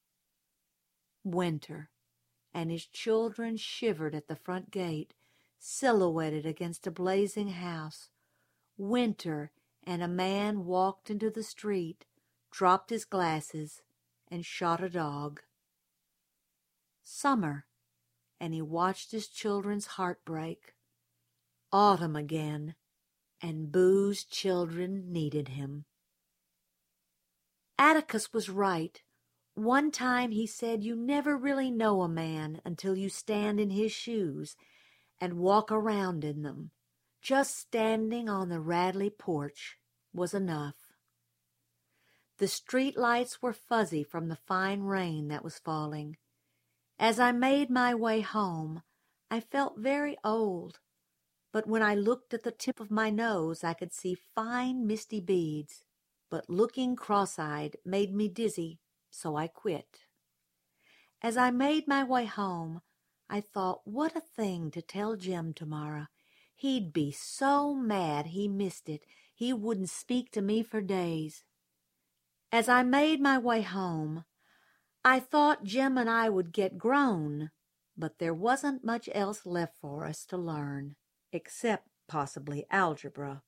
A: Winter, and his children shivered at the front gate, silhouetted against a blazing house. Winter, and a man walked into the street, dropped his glasses, and shot a dog. Summer, and he watched his children's heart break. Autumn again, and Boo's children needed him. Atticus was right.
B: One time he said you never really know a man until you stand in his shoes and walk around in them. Just standing on the Radley porch was enough. The street lights were fuzzy from the fine rain that was falling. As I made my way home, I felt very old, but when I looked at the tip of my nose, I could see fine misty beads. But looking cross-eyed made me dizzy, so I quit. As I made my way home, I thought, what a thing to tell Jim tomorrow. He'd be so mad he missed it, he wouldn't speak to me for days. As I made my way home, I thought Jim and I would get grown, but there wasn't much else left for us to learn, except possibly algebra.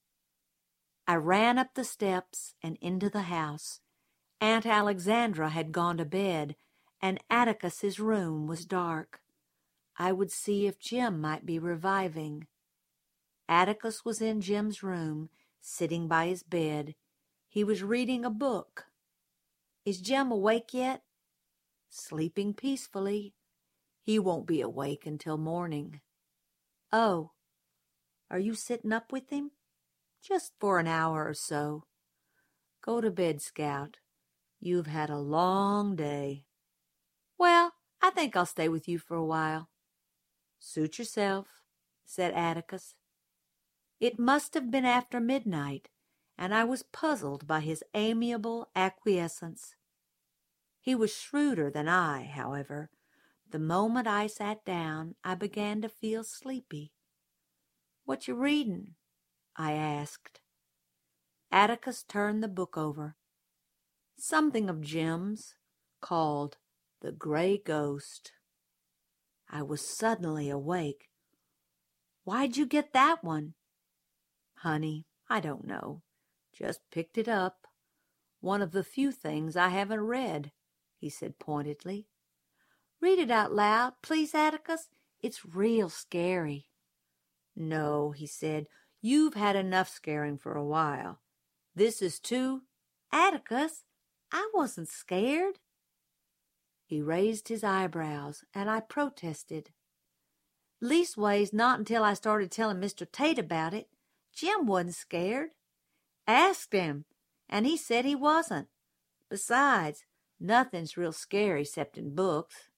B: I ran up the steps and into the house. Aunt Alexandra had gone to bed, and Atticus's room was dark. I would see if Jim might be reviving. Atticus was in Jim's room, sitting by his bed. He was reading a book. Is Jim awake yet? Sleeping peacefully. He won't be awake until morning. Oh, are you sitting up with him? Just for an hour or so. Go to bed, Scout. You've had a long day. Well, I think I'll stay with you for a while. Suit yourself, said Atticus. It must have been after midnight, and I was puzzled by his amiable acquiescence. He was shrewder than I, however. The moment I sat down, I began to feel sleepy. What you reading? I asked. Atticus turned the book over. Something of Jim's, called The Gray Ghost. I was suddenly awake. Why'd you get that one? Honey, I don't know. Just picked it up. One of the few things I haven't read, he said pointedly. Read it out loud, please, Atticus. It's real scary. No, he said. You've had enough scaring for a while. This is too... Atticus, I wasn't scared. He raised his eyebrows, and I protested. Leastways, not until I started telling Mr. Tate about it. Jim wasn't scared. Asked him, and he said he wasn't. Besides, nothing's real scary except in books.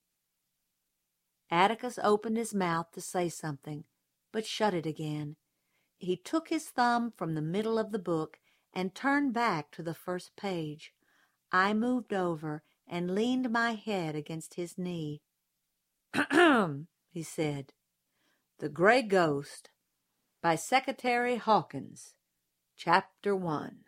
B: Atticus opened his mouth to say something, but shut it again. He took his thumb from the middle of the book and turned back to the first page. I moved over and leaned my head against his knee. "Ahem," he said. The Gray Ghost, by Secretary Hawkins, Chapter 1.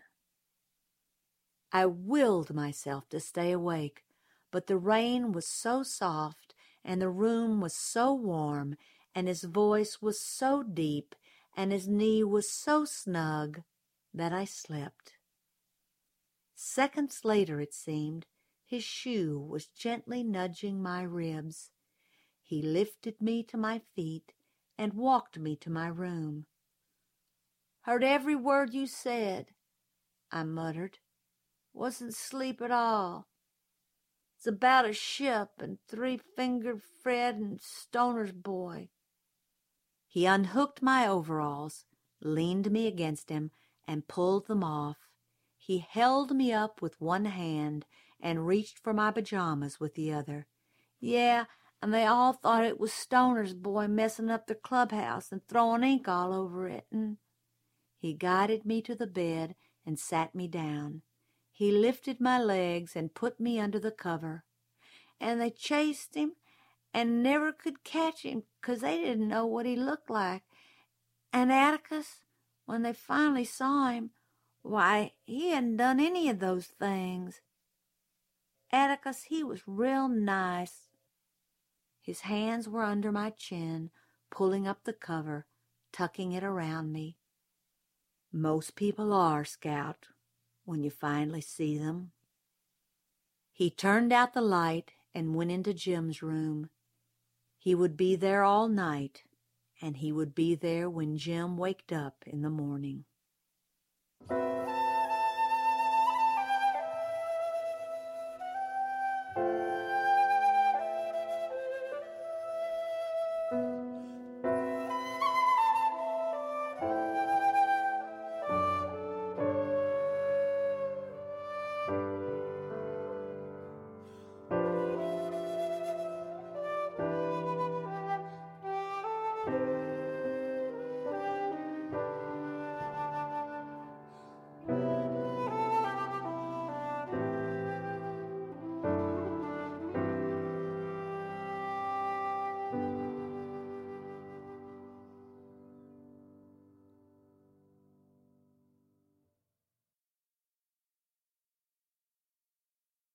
B: I willed myself to stay awake, but the rain was so soft, and the room was so warm, and his voice was so deep, and his knee was so snug, that I slept. Seconds later, it seemed, his shoe was gently nudging my ribs. He lifted me to my feet and walked me to my room. Heard every word you said, I muttered. Wasn't asleep at all. It's about a ship and Three-Fingered Fred and Stoner's boy. He unhooked my overalls, leaned me against him, and pulled them off. He held me up with one hand and reached for my pajamas with the other. Yeah, and they all thought it was Stoner's boy messing up their clubhouse and throwing ink all over it, and... He guided me to the bed and sat me down. He lifted my legs and put me under the cover. And they chased him and never could catch him 'cause they didn't know what he looked like. And Atticus, when they finally saw him, why, he hadn't done any of those things. Atticus, he was real nice. His hands were under my chin, pulling up the cover, tucking it around me. Most people are, Scout, when you finally see them. He turned out the light and went into Jim's room. He would be there all night, and he would be there when Jim waked up in the morning.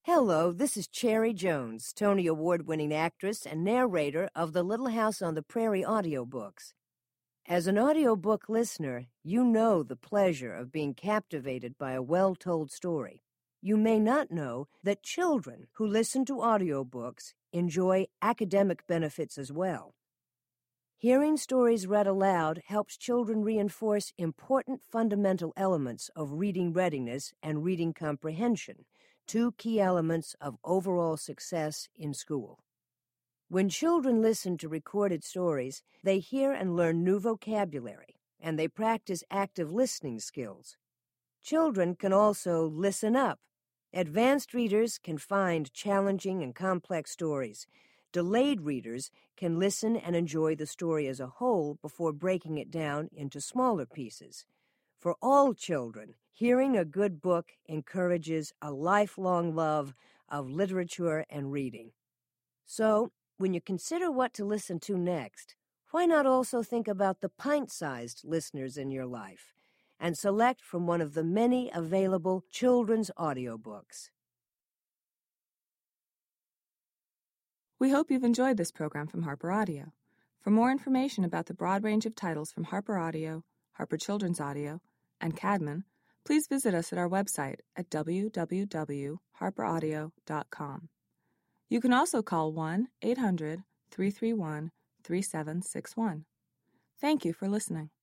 C: Hello, this is Cherry Jones, Tony Award-winning actress and narrator of the Little House on the Prairie audiobooks. As an audiobook listener, you know the pleasure of being captivated by a well-told story. You may not know that children who listen to audiobooks enjoy academic benefits as well. Hearing stories read aloud helps children reinforce important fundamental elements of reading readiness and reading comprehension, two key elements of overall success in school. When children listen to recorded stories, they hear and learn new vocabulary, and they practice active listening skills. Children can also listen up. Advanced readers can find challenging and complex stories. Delayed readers can listen and enjoy the story as a whole before breaking it down into smaller pieces. For all children, hearing a good book encourages a lifelong love of literature and reading. So, when you consider what to listen to next, why not also think about the pint-sized listeners in your life and select from one of the many available children's audiobooks?
D: We hope you've enjoyed this program from Harper Audio. For more information about the broad range of titles from Harper Audio, Harper Children's Audio, and Cadman, please visit us at our website at www.harperaudio.com. You can also call 1-800-331-3761. Thank you for listening.